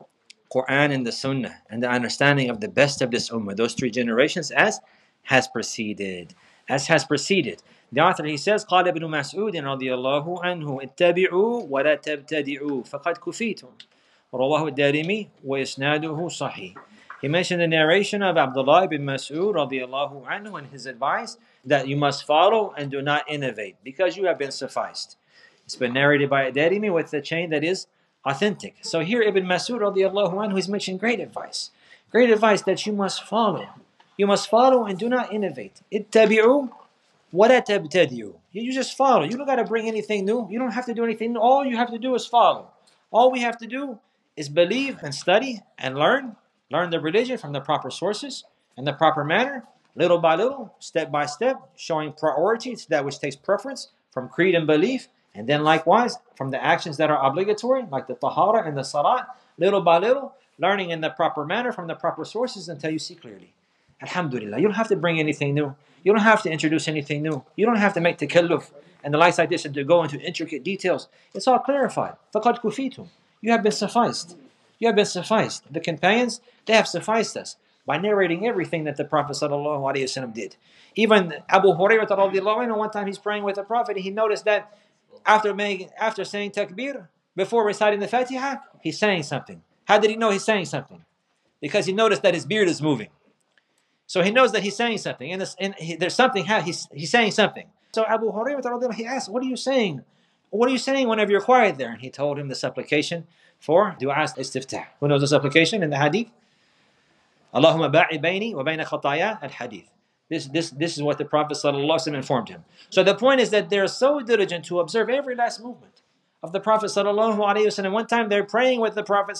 Quran and the Sunnah and the understanding of the best of this ummah, those three generations, as has preceded. As has preceded. The author, he says, قال ابن مسعود رضي الله عنه اتبعوا ولا تبتدعوا فقد كفيتم. رواه الدارمي وإسناده صحيح. He mentioned the narration of Abdullah ibn Mas'ud radiallahu anhu and his advice that you must follow and do not innovate because you have been sufficed. It's been narrated by Darimi with a chain that is authentic. So here Ibn Mas'ud radiallahu anhu is mentioning great advice. Great advice that you must follow. You must follow and do not innovate. Ittabi'u wa la tabtadi'u. You just follow. You don't got to bring anything new. You don't have to do anything new. All you have to do is follow. All we have to do is believe and study and learn. Learn the religion from the proper sources and the proper manner, little by little, step by step, showing priority to that which takes preference from creed and belief. And then likewise, from the actions that are obligatory, like the tahara and the salat, little by little, learning in the proper manner from the proper sources until you see clearly. Alhamdulillah, you don't have to bring anything new. You don't have to introduce anything new. You don't have to make takalluf and the likes like this and to go into intricate details. It's all clarified. فَقَدْ كُفِيتُمْ. You have been sufficed. You have been sufficed. The companions, they have sufficed us by narrating everything that the Prophet ﷺ did. Even Abu Hurairah radiallahu anhu, one time he's praying with the Prophet, and he noticed that after saying takbir, before reciting the Fatiha, he's saying something. How did he know he's saying something? Because he noticed that his beard is moving. So he knows that he's saying something, and there's something, he's saying something. So Abu Hurairah, he asked, what are you saying? What are you saying whenever you're quiet there? And he told him the supplication for dua istiftah. Who knows the supplication in the hadith? Allahumma ba'i bayni wa bayna khataya al-hadith. This is what the Prophet ﷺ informed him. So the point is that they're so diligent to observe every last movement of the Prophet ﷺ. One time they're praying with the Prophet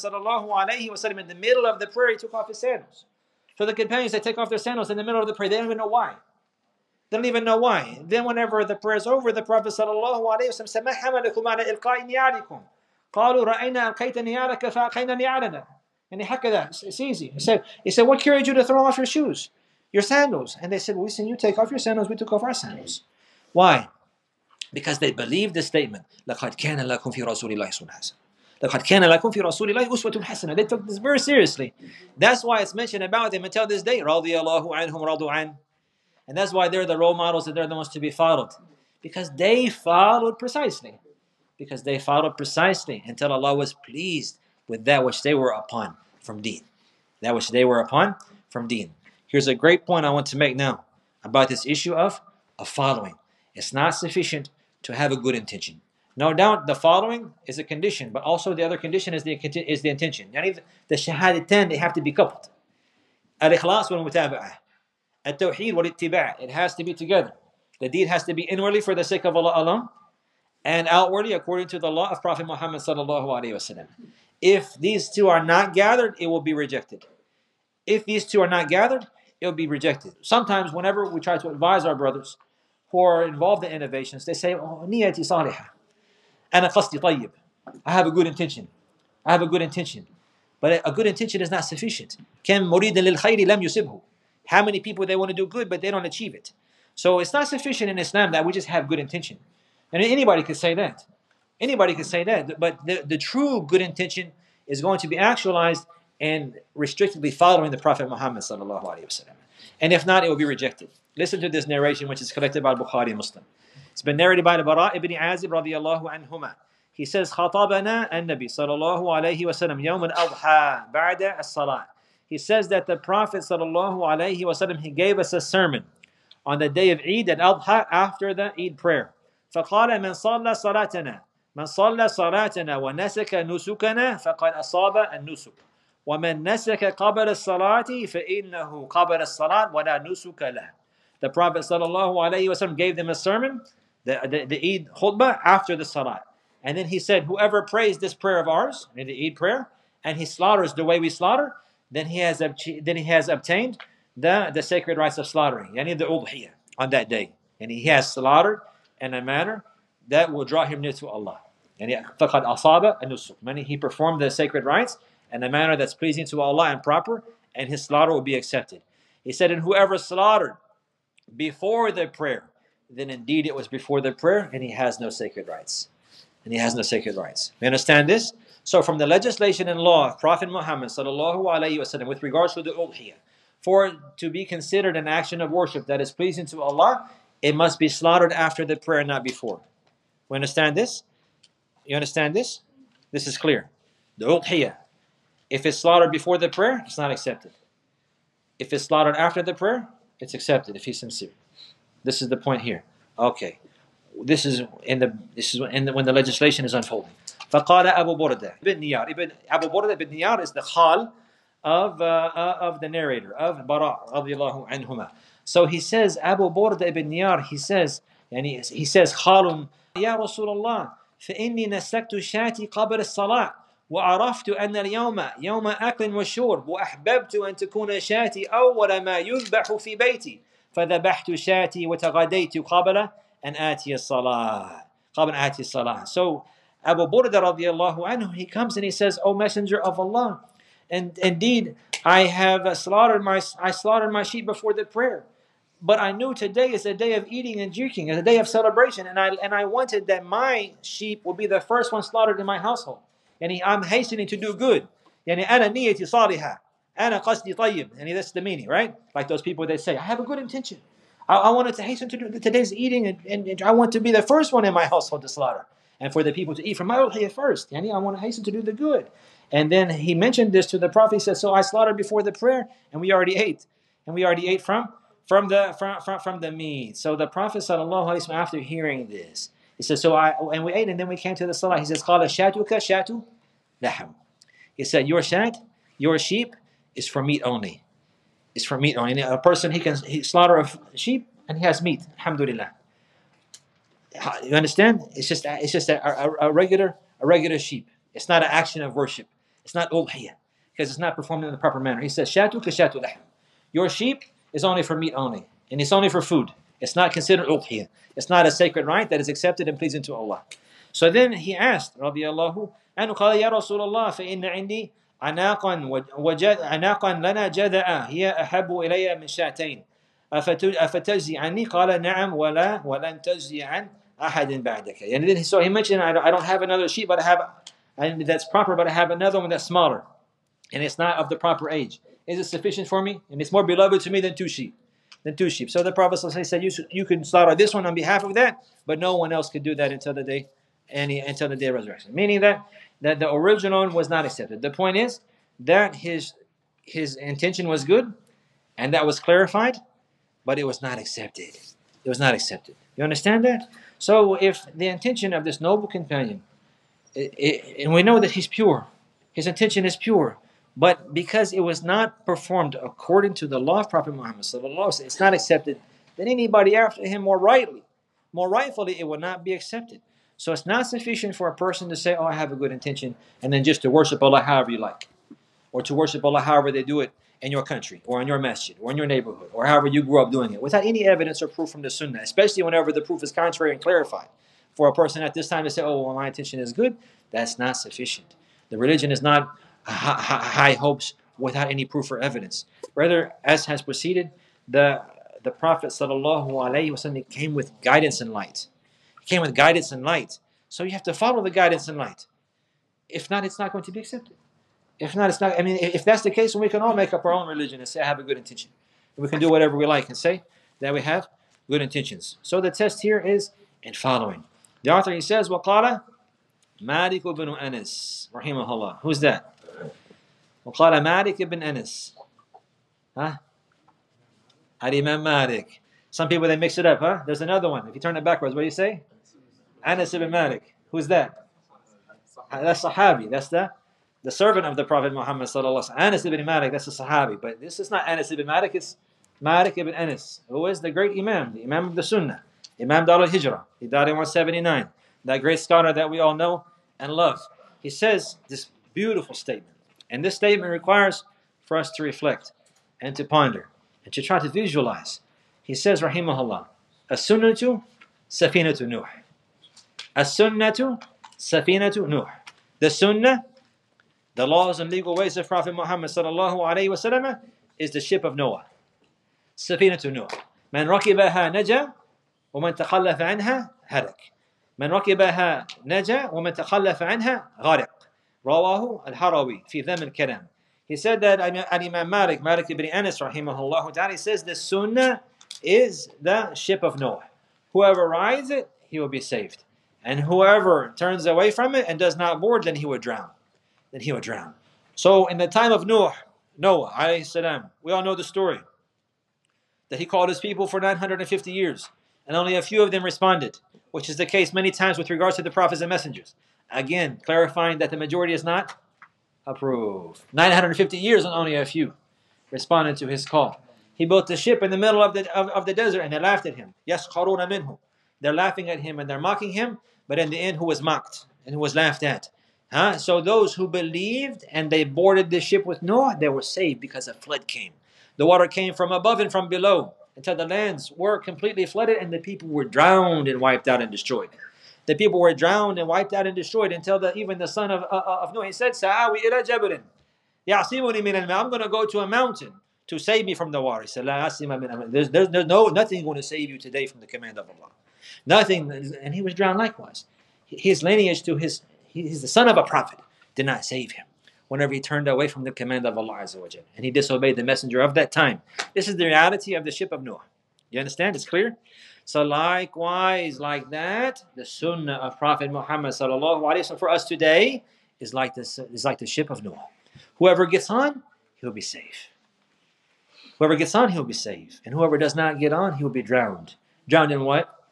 ﷺ. In the middle of the prayer, he took off his sandals. So the companions, they take off their sandals in the middle of the prayer. They don't even know why. They don't even know why. Then whenever the prayer is over, the Prophet ﷺ said, مَا حَمَلَكُمْ عَلَى إِلْقَاءِ نِيَالِكُمْ قَالُوا رَأَيْنَا أَلْقَيْتَ نِيَالَكَ فَأَلْقَيْنَا نِيَالَنَا. And it's easy. He said, what carried you to throw off your shoes? Your sandals. And they said, we seen you take off your sandals, we took off our sandals. Why? Because they believed the statement, لَقَدْ كَانَ لَكُمْ فِي رَسُولِ اللَّهِ أُسْوَةٌ حَسَنَةٌ. لَقَدْ كَانَ لَكُمْ فِي رَسُولِ اللَّهِ أُسْوَةٌ حَسَنَةٌ. They took this very seriously. That's why it's mentioned about them until this day. رَضِيَ اللَّهُ عَنْهُمْ رَضُوا عَنْهُ. And that's why they're the role models and they're the ones to be followed. Because they followed precisely. Because they followed precisely until Allah was pleased with that which they were upon from deen. That which they were upon from deen. Here's a great point I want to make now about this issue of following. It's not sufficient to have a good intention. No doubt the following is a condition, but also the other condition is the intention. The shahadatan, they have to be coupled. Al-ikhlas wal-mutaba'ah. At-tawheed wal-ittiba'. It has to be together. The deed has to be inwardly for the sake of Allah alone, and outwardly according to the law of Prophet Muhammad sallallahu alaihi wasallam. If these two are not gathered, it will be rejected. If these two are not gathered, it will be rejected. Sometimes whenever we try to advise our brothers who are involved in innovations, they say, oh, niyati salihah. Ana qasdi tayyib. I have a good intention. I have a good intention. But a good intention is not sufficient. Kam muridan lil khayri lam yusibhu. How many people, they want to do good, but they don't achieve it. So it's not sufficient in Islam that we just have good intention. And anybody could say that. Anybody could say that. But the true good intention is going to be actualized and restrictedly following the Prophet Muhammad sallallahu alaihi wasallam. And if not, it will be rejected. Listen to this narration which is collected by Bukhari and Muslim. It's been narrated by the Bara ibn Azib radiallahu anhuma. He says, خَطَبَنَا النَّبِي صلى الله عليه وسلم يوم الأضحى بعد الصلاة. He says that the Prophet صلى الله عليه وسلم, he gave us a sermon on the day of Eid al-Adha after the Eid prayer. فقال من صلى صلاتنا من صلى صلاتنا ونسك نسكنا فقد أصاب النسك ومن نسك قبل الصلاة فإنه قبل الصلاة ولا نسك له. The Prophet ﷺ gave them a sermon, the Eid khutbah after the salat. And then he said, whoever prays this prayer of ours, the Eid prayer, and he slaughters the way we slaughter, then he has obtained the sacred rights of slaughtering, yani the udhiyah, on that day. And he has slaughtered in a manner that will draw him near to Allah. And فَقَدْ أَصَابَ النُّسُكْ, meaning he performed the sacred rites in a manner that's pleasing to Allah and proper, and his slaughter will be accepted. He said, and whoever slaughtered before the prayer, then indeed it was before the prayer, and he has no sacred rights. And he has no sacred rights. You understand this? So from the legislation and law of Prophet Muhammad sallallahu alaihi wasallam with regards to the udhiyah, for it to be considered an action of worship that is pleasing to Allah, it must be slaughtered after the prayer, not before. We understand this? You understand this? This is clear. The udhiyah, if it's slaughtered before the prayer, it's not accepted. If it's slaughtered after the prayer, it's accepted if he's sincere. This is the point here. Okay. This is when the legislation is unfolding. فقال أبو بردة ibn Niyar. Abu Burda ibn Niyar is the khal of the narrator, of Bara radiallahu anhuma. So he says, Abu Burda ibn Niyar, he says خال يا رسول الله فإني نسكت شاتي قبل الصلاة وعرفت أن اليوم يوم أكل وشرب وأحببت أن تكون شاتي أول ما يذبح في بيتي فذبحت شاتي وتغديت قبل أن آتي الصلاة. So Abu Burda radiallahu anhu, he comes and he says, O Messenger of Allah, and indeed I slaughtered my sheep before the prayer. But I knew today is a day of eating and drinking, it's a day of celebration, and I wanted that my sheep will be the first one slaughtered in my household. And I'm hastening to do good. يعني أنا نيتي صالحة أنا قصدي طيب. And that's the meaning, right? Like those people that say, I have a good intention. I wanted to hasten to do today's eating, and I want to be the first one in my household to slaughter, and for the people to eat from my udhiyah first. Yani I want to hasten to do the good. And then he mentioned this to the Prophet. He said, so I slaughtered before the prayer, and we already ate, from the meat. So the Prophet sallallahu alaihi wasallam, after hearing this, he says, and we ate, and then we came to the salah. He says, قال شاتك شات لحم. He said, your sheep is for meat only. It's for meat only. A person, he slaughter a sheep and he has meat. Alhamdulillah. You understand? It's just a regular sheep. It's not an action of worship. It's not udhiyah because it's not performed in the proper manner. He says, shatu ka shatu lahm. Your sheep is only for meat only, and it's only for food. It's not considered udhiyah. It's not a sacred right that is accepted and pleasing to Allah. So then he asked, radiyallahu anhu, قال يا رسول الله فإن عندي عناقا لنا جذعا هي أحب إلي من شاتين أفتجزي عني قال نعم ولن تجزي عن أحد بعدك. And then so he mentioned, I don't have another sheep, but that's proper, but I have another one that's smaller, and it's not of the proper age. Is it sufficient for me? And it's more beloved to me than two sheep. So the Prophet said, you can slaughter this one on behalf of that, but no one else could do that until the day of resurrection. Meaning that the original one was not accepted. The point is that his intention was good, and that was clarified, but it was not accepted. It was not accepted. You understand that? So if the intention of this noble companion, and we know that he's pure, his intention is pure, but because it was not performed according to the law of Prophet Muhammad sallallahu alaihi wasallam, it's not accepted. Then anybody after him more rightfully, it will not be accepted. So it's not sufficient for a person to say, oh, I have a good intention, and then just to worship Allah however you like, or to worship Allah however they do it in your country, or in your masjid, or in your neighborhood, or however you grew up doing it, without any evidence or proof from the Sunnah, especially whenever the proof is contrary and clarified. For a person at this time to say, oh, well, my intention is good, that's not sufficient. The religion is not high hopes without any proof or evidence. Rather, as has proceeded, the Prophet sallallahu alaihi wasallam came with guidance and light. He came with guidance and light. So you have to follow the guidance and light. If not, it's not going to be accepted. If not, it's not. I mean, if that's the case, then we can all make up our own religion and say, I have a good intention. And we can do whatever we like and say that we have good intentions. So the test here is and following. The author, he says, وَقَالَ مَالِكُ بْنُ أَنَسٍ rahimahullah. Who's that? وَقَالَ مَالِكُ بْنُ أَنَسٍ. Huh? Al-Imam Malik. Some people, they mix it up, huh? There's another one. If you turn it backwards, what do you say? Anas ibn Malik. Who's that? That's Sahabi. That's the servant of the Prophet Muhammad sallallahu alaihi wasallam. Anas ibn Malik, that's a Sahabi. But this is not Anas ibn Malik, it's Malik ibn Anas, who is the great Imam, the Imam of the Sunnah, Imam Dar al-Hijrah. He died in 179. That great scholar that we all know and love. He says this beautiful statement. And this statement requires for us to reflect and to ponder and to try to visualize. He says, rahimahullah, as-sunnatu safinatu Nuh. As-sunnatu safinatu Nuh. The sunnah, the laws and legal ways of Prophet Muhammad sallallahu alayhi wa sallam, is the ship of Noah. Safinatu Nuh. Man rakibaha naja, wa man takhallafa anha harak. من ركبها نجا ومن تخلف عنها غرق. رواه الحروي في ذم الكلام. He said that Imam Malik ibn Anas rahimahullah ta'ala, he says the sunnah is the ship of Noah. Whoever rides it, he will be saved. And whoever turns away from it and does not board, then he would drown. So in the time of Noah alayhi salam, we all know the story. That he called his people for 950 years. And only a few of them responded, which is the case many times with regards to the prophets and messengers. Again, clarifying that the majority is not approved. 950 years and only a few responded to his call. He built a ship in the middle of the desert and they laughed at him. يَسْخَرُونَ مِنْهُ. They're laughing at him and they're mocking him, but in the end, who was mocked and who was laughed at? So those who believed and they boarded the ship with Noah, they were saved because a flood came. The water came from above and from below, until the lands were completely flooded and the people were drowned and wiped out and destroyed. The people were drowned and wiped out and destroyed until even the son of Noah, he said, Sa'awi ila jabalin ya'simuni min al-ma. I'm going to go to a mountain to save me from the water. He said, La asima min there's nothing going to save you today from the command of Allah. Nothing. And he was drowned likewise. His lineage he's the son of a prophet, did not save him whenever he turned away from the command of Allah Azza wa Jal, and he disobeyed the messenger of that time. This is the reality of the ship of Noah. You understand? It's clear? So likewise, like that, the sunnah of Prophet Muhammad sallallahu alaihi wasallam for us today is like the ship of Noah. Whoever gets on, he'll be safe. Whoever gets on, he'll be safe. And whoever does not get on, he'll be drowned. Drowned in what?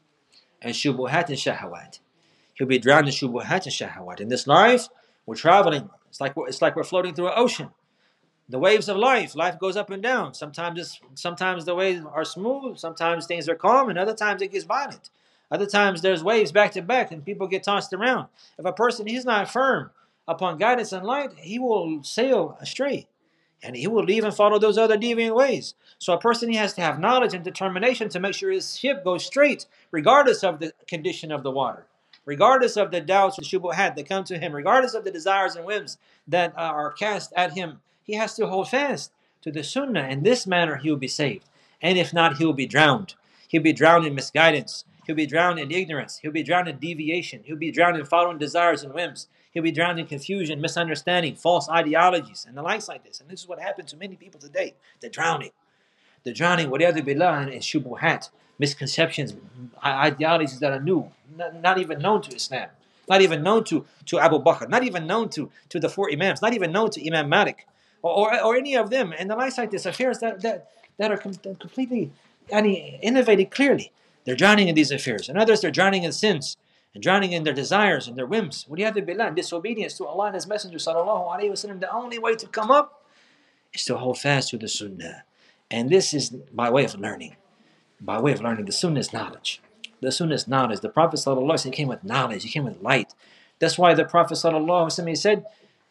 And shubuhat and shahawat. He'll be drowned in shubuhat and shahawat. In this life, we're traveling. It's like we're floating through an ocean. The waves of life goes up and down. Sometimes the waves are smooth. Sometimes things are calm, and other times it gets violent. Other times there's waves back to back, and people get tossed around. If a person is not firm upon guidance and light, he will sail astray, and he will leave and follow those other deviant ways. So a person, he has to have knowledge and determination to make sure his ship goes straight, regardless of the condition of the water. Regardless of the doubts and shubuhat that come to him, regardless of the desires and whims that are cast at him, he has to hold fast to the sunnah. In this manner, he will be saved. And if not, he will be drowned. He'll be drowned in misguidance. He'll be drowned in ignorance. He'll be drowned in deviation. He'll be drowned in following desires and whims. He'll be drowned in confusion, misunderstanding, false ideologies, and the likes like this. And this is what happened to many people today. They're drowning. They're drowning, whatever billah, in shubuhat, misconceptions, ideologies that are new, not even known to Islam, not even known to Abu Bakr, not even known to the four Imams, not even known to Imam Malik, or any of them, and the likes like this, affairs that are completely innovated clearly. They're drowning in these affairs. And others, they're drowning in sins, and drowning in their desires and their whims. Billah, disobedience to Allah and His Messenger sallallahu alaihi wasallam. The only way to come up is to hold fast to the sunnah. And this is by way of learning. By way of learning, the sunnah is knowledge. The sunnah is knowledge. The Prophet sallallahu alaihi wasallam came with knowledge. He came with light. That's why the Prophet sallallahu alaihi wasallam, he said,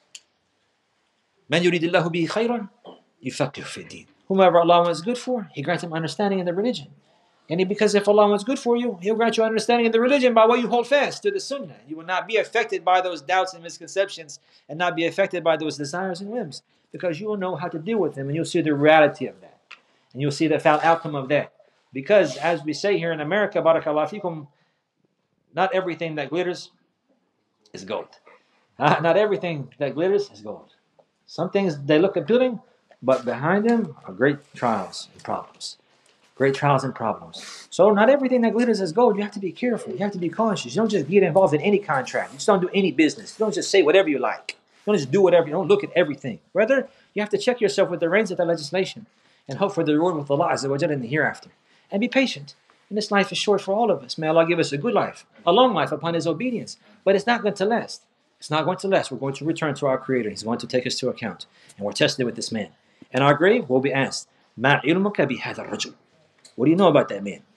"Man yuridillahu bihi khayran, yufaqihu fi din." Whomever Allah wants good for, He grants him understanding in the religion. And because if Allah wants good for you, He'll grant you understanding in the religion by what you hold fast to the sunnah. You will not be affected by those doubts and misconceptions, and not be affected by those desires and whims, because you will know how to deal with them, and you'll see the reality of that. And you'll see the outcome of that. Because, as we say here in America, barakallahu fikum, not everything that glitters is gold. Not everything that glitters is gold. Some things, they look appealing, but behind them are great trials and problems. great trials and problems. So not everything that glitters is gold. You have to be careful. You have to be cautious. You don't just get involved in any contract. You just don't do any business. You don't just say whatever you like. You don't just do whatever. You don't look at everything. Rather, you have to check yourself with the reins of the legislation and hope for the reward with Allah Azza wa Jalla in the hereafter. And be patient. And this life is short for all of us. May Allah give us a good life, a long life upon His obedience. But it's not going to last. It's not going to last. We're going to return to our Creator. He's going to take us to account. And we're tested with this man. In our grave, we'll be asked, مَا عِلْمُكَ بِهَذَا الرَّجُلِ. What do you know about that man?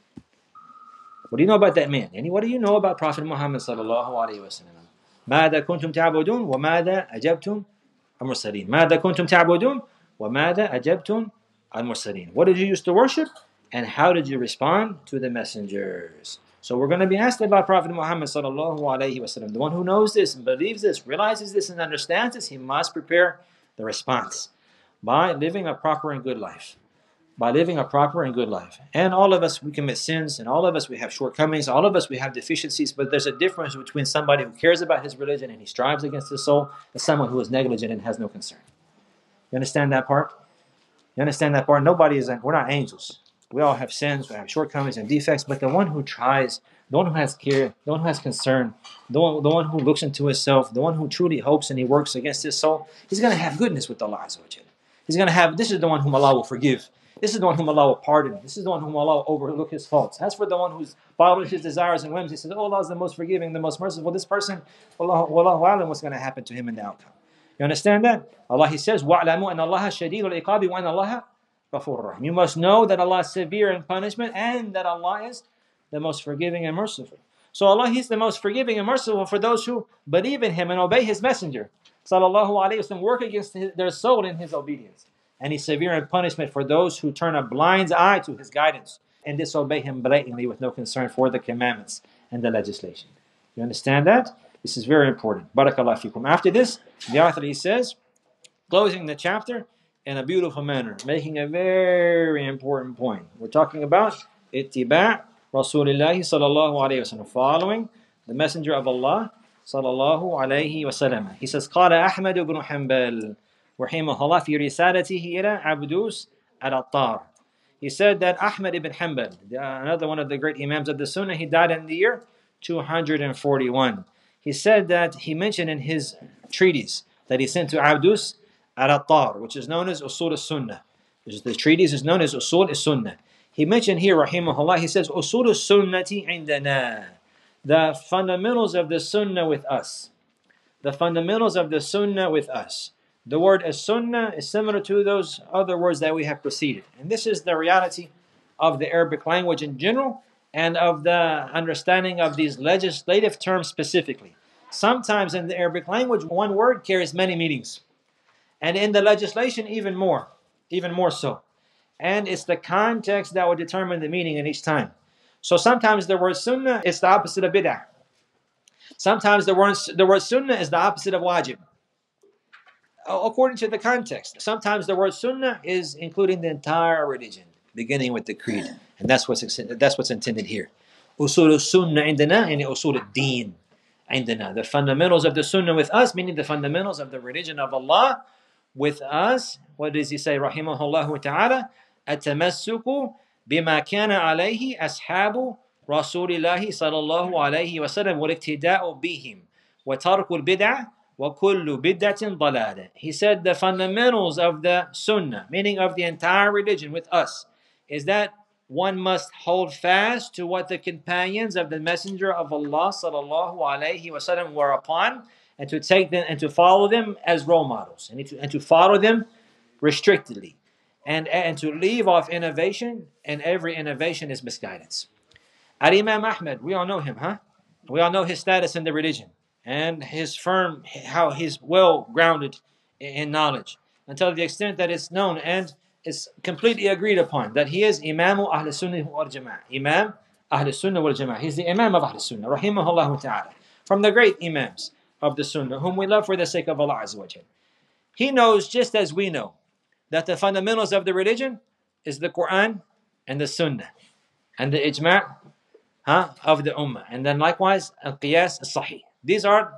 What do you know about that man? And what do you know about Prophet Muhammad sallallahu alayhi wa sallam? مَاذَا كُنْتُمْ تَعْبُدُونَ وَمَاذَا أَجَبْتُمْ الْمُرْسَلِينَ مَاذَا كُنْتُمْ تَعْبُدُونَ وَمَاذَا أَجَبْتُمْ الْمُرْسَلِينَ. What did you used to worship? And how did you respond to the messengers? So we're going to be asked about Prophet Muhammad sallallahu alayhi wa sallam. The one who knows this and believes this, realizes this and understands this, he must prepare the response by living a proper and good life. By living a proper and good life. And all of us, we commit sins, and all of us, we have shortcomings, all of us, we have deficiencies, but there's a difference between somebody who cares about his religion and he strives against his soul, and someone who is negligent and has no concern. You understand that part? You understand that part? We're not angels. We all have sins, we have shortcomings and defects, but the one who tries, the one who has care, the one who has concern, the one who looks into himself, the one who truly hopes and he works against his soul, he's going to have goodness with Allah Azza wa Jalla. He's going to have, this is the one whom Allah will forgive. This is the one whom Allah will pardon. This is the one whom Allah will overlook his faults. As for the one who's following his desires and whims, he says, oh, Allah is the most forgiving, the most merciful. This person, Wallahu a'lam, what's going to happen to him in the outcome. You understand that? Allah, He says, وَاعْلَمُوا أَنَّ اللَّهَ شَدِيدُ الْعِقَابِ وَأَنَّ اللَّهَ غَفُورٌ رَحِيمٌ. You must know that Allah is severe in punishment and that Allah is the most forgiving and merciful. So Allah, He's the most forgiving and merciful for those who believe in Him and obey His messenger. Sallallahu alayhi wa sallam, work against their soul in His obedience. And He's severe in punishment for those who turn a blind eye to His guidance and disobey Him blatantly with no concern for the commandments and the legislation. You understand that? This is very important. Barakallahu fikum. After this, the author, he says, closing the chapter in a beautiful manner, making a very important point. We're talking about ittiba' Rasulillahi sallallahu alayhi wa sallam, following the Messenger of Allah sallallahu alayhi wa sallam. He says, قال أحمد بن حنبل رحمه الله في رسالته إلى عبدوس العطار. He said that Ahmad ibn Hanbal, another one of the great Imams of the Sunnah, he died in the year 241. He said that he mentioned in his treatise that he sent to Abdus al-Attar, which is known as Usul al-Sunnah. The treatise is known as Usul al-Sunnah. He mentioned here, rahimahullah, he says, Usul al-Sunnati indana. The fundamentals of the Sunnah with us. The fundamentals of the Sunnah with us. The word as-Sunnah is similar to those other words that we have preceded. And this is the reality of the Arabic language in general and of the understanding of these legislative terms specifically. Sometimes in the Arabic language, one word carries many meanings. And in the legislation, even more so. And it's the context that will determine the meaning in each time. So sometimes the word sunnah is the opposite of bid'ah. Sometimes the word sunnah is the opposite of wajib, according to the context. Sometimes the word sunnah is including the entire religion, beginning with the creed. And that's what's intended here. Usul sunnah indana, and usul ad-deen indana. The fundamentals of the sunnah with us, meaning the fundamentals of the religion of Allah with us. What does he say? Rahimahullah ta'ala. At-tamassuku bima kana alayhi ashabu Rasulillahi sallallahu alayhi wa sallam wal-iqtida'u bihim wa tarku al-bid'ah wa kullu bid'atin dalalah. He said the fundamentals of the sunnah, meaning of the entire religion with us, is that one must hold fast to what the companions of the Messenger of Allah sallallahu alayhi wa sallam were upon, and to take them and to follow them as role models, and to follow them restrictedly, and to leave off innovation, and every innovation is misguidance. Al-Imam Ahmad, we all know him, huh? We all know his status in the religion and his firm, how he's well grounded in knowledge, until the extent that it's known and it's completely agreed upon that he is Imam Ahl Sunnah wal Jama'ah. Imam Ahl Sunnah wal Jama'ah. He's the Imam of Ahl Sunnah, rahimahullah ta'ala, from the great Imams of the Sunnah, whom we love for the sake of Allah Azza wa Jal. He knows, just as we know, that the fundamentals of the religion is the Quran and the Sunnah and the Ijma' of the Ummah, and then likewise Al-Qiyas Al-Sahih. These are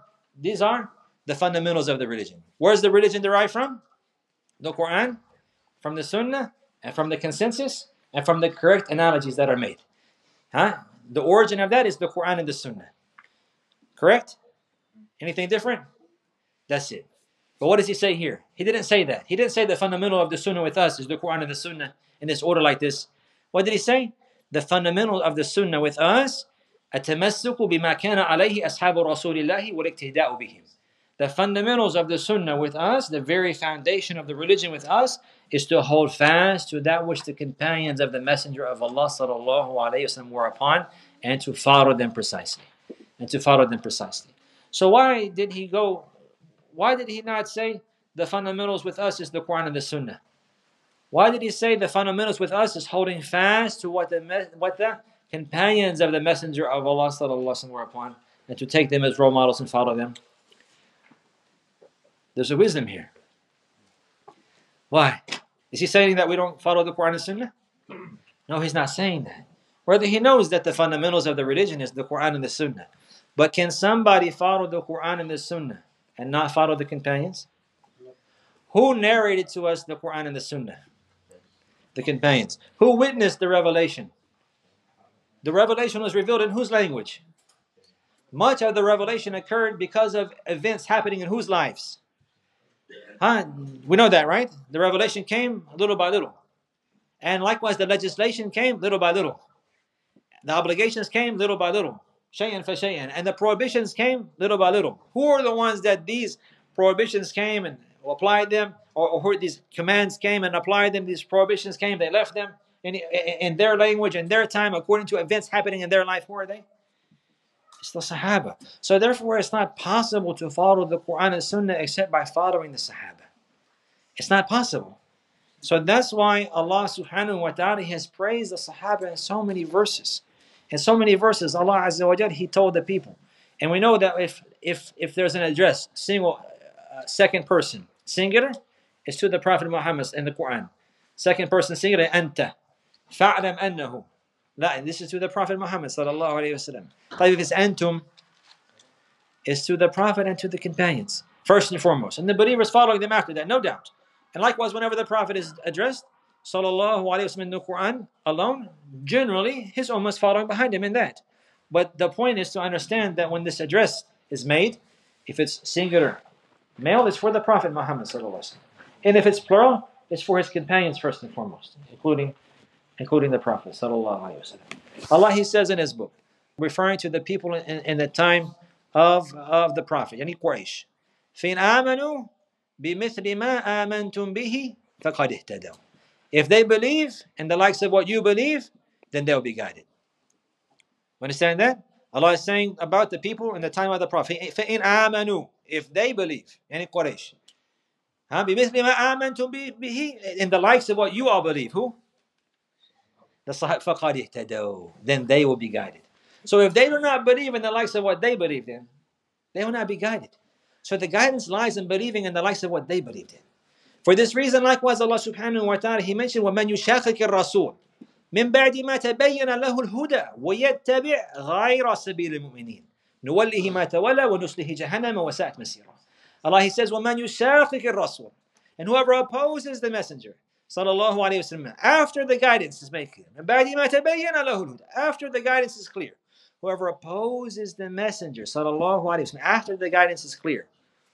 the fundamentals of the religion. Where is the religion derived from? The Quran, from the Sunnah, and from the consensus and from the correct analogies that are made. The origin of that is the Quran and the Sunnah. Correct? Anything different? That's it. But what does he say here? He didn't say that. He didn't say the fundamental of the Sunnah with us is the Quran and the Sunnah in this order like this. What did he say? The fundamental of the Sunnah with us, التمسك بما كان عليه أصحاب رسول الله والاقتداء بهم. The fundamentals of the Sunnah with us, the very foundation of the religion with us, is to hold fast to that which the companions of the Messenger of Allah sallallahu alaihi wasallam were upon, and to follow them precisely. So why did he not say the fundamentals with us is the Quran and the Sunnah? Why did he say the fundamentals with us is holding fast to what the companions of the Messenger of Allah sallallahu alaihi wasallam were upon, and to take them as role models and follow them? There's a wisdom here. Why? Is he saying that we don't follow the Quran and Sunnah? No, he's not saying that. Rather, he knows that the fundamentals of the religion is the Quran and the Sunnah. But can somebody follow the Quran and the Sunnah and not follow the companions? Who narrated to us the Quran and the Sunnah? The companions. Who witnessed the revelation? The revelation was revealed in whose language? Much of the revelation occurred because of events happening in whose lives? We know that, right? The revelation came little by little. And likewise, the legislation came little by little. The obligations came little by little. Shay'an fa shay'an. And the prohibitions came little by little. Who are the ones that these prohibitions came and applied them? Or who these commands came and applied them? These prohibitions came, they left them in their language, in their time, according to events happening in their life. Who are they? It's the Sahaba. So therefore, it's not possible to follow the Quran and Sunnah except by following the Sahaba. It's not possible. So that's why Allah subhanahu wa ta'ala has praised the Sahaba in so many verses. In so many verses, Allah Azza wa Jal, He told the people. And we know that if there's an address, second person, singular, it's to the Prophet Muhammad in the Quran. Second person, singular, Anta. Fa'lam annahu. This is to the Prophet Muhammad sallallahu alayhi wa sallam. If it's Antum, it's to the Prophet and to the companions, first and foremost. And the believers following them after that, no doubt. And likewise, whenever the Prophet is addressed, sallallahu alayhi wa sallam, in the Quran alone, generally, his ummah is following behind him in that. But the point is to understand that when this address is made, if it's singular male, it's for the Prophet Muhammad sallallahu alayhi wa sallam. And if it's plural, it's for his companions first and foremost, including the Prophet sallallahu alaihi wasallam. Allah, He says in His book, referring to the people in the time of the Prophet, yani Quraysh, فَإِنْ آمَنُوا بِمِثْلِ مَا آمَنْتُمْ بِهِ فَقَدْ اهْتَدَوْا. If they believe in the likes of what you believe, then they'll be guided. Understand that? Allah is saying about the people in the time of the Prophet, فَإِنْ آمَنُوا, if they believe, yani Quraysh, بِمِثْلِ مَا آمَنْتُمْ بِهِ, in the likes of what you all believe. Who? The Sahaba, فَقَدْ اهْتَدَوْا, then they will be guided. So if they do not believe in the likes of what they believed in, they will not be guided. So the guidance lies in believing in the likes of what they believed in. For this reason, likewise, Allah subhanahu wa ta'ala, He mentioned, وَمَنْ يُشَاقِقِ الرَّسُولِ مِنْ بَعْدِ مَا تَبَيَّنَ لَهُ الْهُدَى وَيَتَّبِعْ غَيْرَ سَبِيلِ الْمُؤْمِنِينَ نُوَلِّهِ مَا تَوَلَّى وَنُصْلِهِ جَهَنَّمَ وَسَاءَتْ مَصِيرًا. Allah, He says, وَمَنْ يُشَاقِقِ الرَّسُولِ, and whoever opposes the messenger, sallallahu alayhi wa sallam, after the guidance is made clear, after the guidance is clear, whoever opposes the messenger, sallallahu alayhi wa sallam, after the guidance is clear,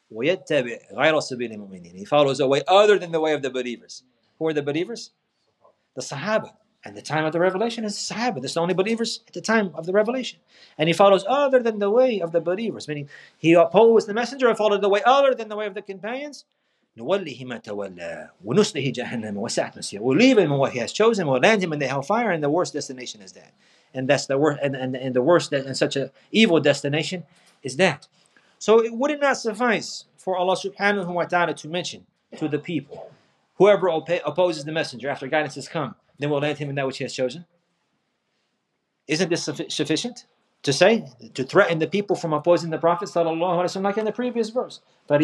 he follows a way other than the way of the believers. Who are the believers? The Sahaba. And the time of the revelation is the Sahaba. That's the only believers at the time of the revelation. And he follows other than the way of the believers, meaning he opposed the messenger and followed the way other than the way of the companions. نُوَلِّهِ مَا تَوَلَّى وَنُصْلِهِ جَهَنَّمَ وَسَاءَتْ مَصِيرًا. We'll leave him in what he has chosen. We'll land him in the hellfire, and the worst destination is that. And that's the worst, and the worst, and such an evil destination is that. So would it not suffice for Allah subhanahu wa ta'ala to mention to the people, whoever opposes the messenger after guidance has come, then we'll land him in that which he has chosen? Isn't this sufficient to say, to threaten the people from opposing the Prophet sallallahu alaihi wasallam, like in the previous verse? But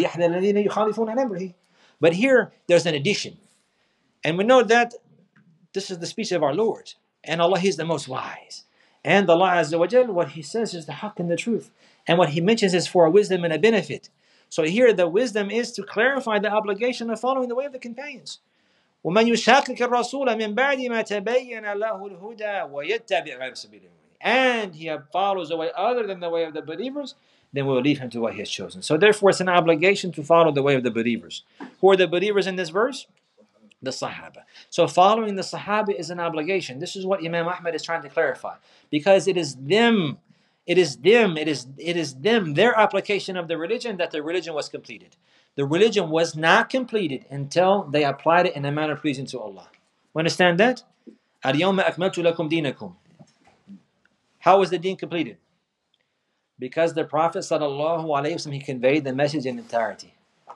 here there's an addition, and we know that this is the speech of our Lord, and Allah, He is the most wise, and Allah Azza wa Jal, what He says is the haqq and the truth, and what He mentions is for a wisdom and a benefit. So here the wisdom is to clarify the obligation of following the way of the companions. ومن يشاقق الرسول من بعد ما تبين له الهدى ويتبع غير سبيل المؤمنين. And he follows a way other than the way of the believers, then we'll leave him to what he has chosen. So therefore it's an obligation to follow the way of the believers. Who are the believers in this verse? The Sahaba. So following the Sahaba is an obligation. This is what Imam Ahmad is trying to clarify. Because it is them, their application of the religion, that the religion was completed. The religion was not completed until they applied it in a manner pleasing to Allah. Understand that? اليوم أكملت لكم دينكم. How was the deen completed? Because the Prophet ﷺ, he conveyed the message in entirety.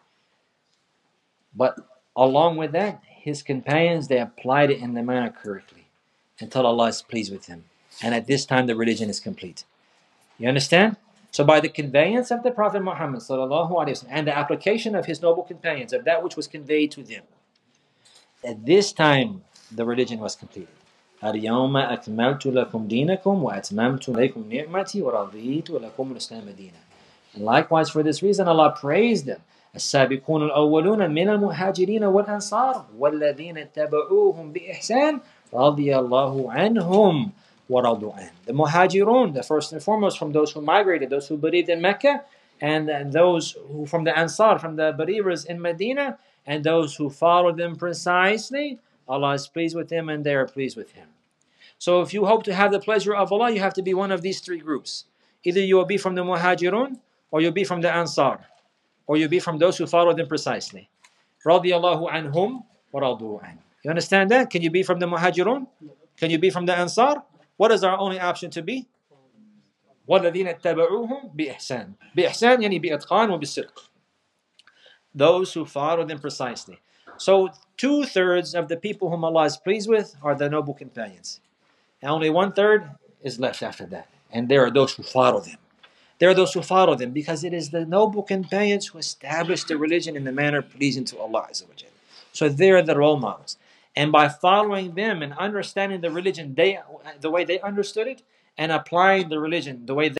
But along with that, his companions, they applied it in the manner correctly until Allah is pleased with them. And at this time, the religion is complete. You understand? So by the conveyance of the Prophet Muhammad ﷺ and the application of his noble companions, of that which was conveyed to them, at this time, the religion was completed. اليوم أكملت لكم دينكم وأتممت عليكم نعمتي ورضيت لكم الإسلام دينا. And likewise, for this reason, Allah praised them. السابقون الأولون من المهاجرين والأنصار والذين اتبعوهم بإحسان رضي الله عنهم ورضوا عنه. The Muhajirun, the first and foremost from those who migrated, those who believed in Mecca, and those who from the Ansar, from the believers in Medina, and those who followed them precisely, Allah is pleased with them and they are pleased with Him. So if you hope to have the pleasure of Allah, you have to be one of these three groups. Either you will be from the Muhajirun, or you'll be from the Ansar, or you'll be from those who follow them precisely. Radiyallahu anhum wa radu an. You understand that? Can you be from the Muhajirun? Can you be from the Ansar? What is our only option to be? وَالَّذِينَ اتَّبَعُوهُمْ بِإِحْسَانٍ. بِإِحْسَانٍ يعني بإتقان وبالصدق. Those who follow them precisely. So 2/3 of the people whom Allah is pleased with are the noble companions. And only 1/3 is left after that. And there are those who follow them. There are those who follow them because it is the noble companions who established the religion in the manner pleasing to Allah Azza wa Jalla. So they are the role models. And by following them and understanding the religion the way they understood it, and applying the religion the way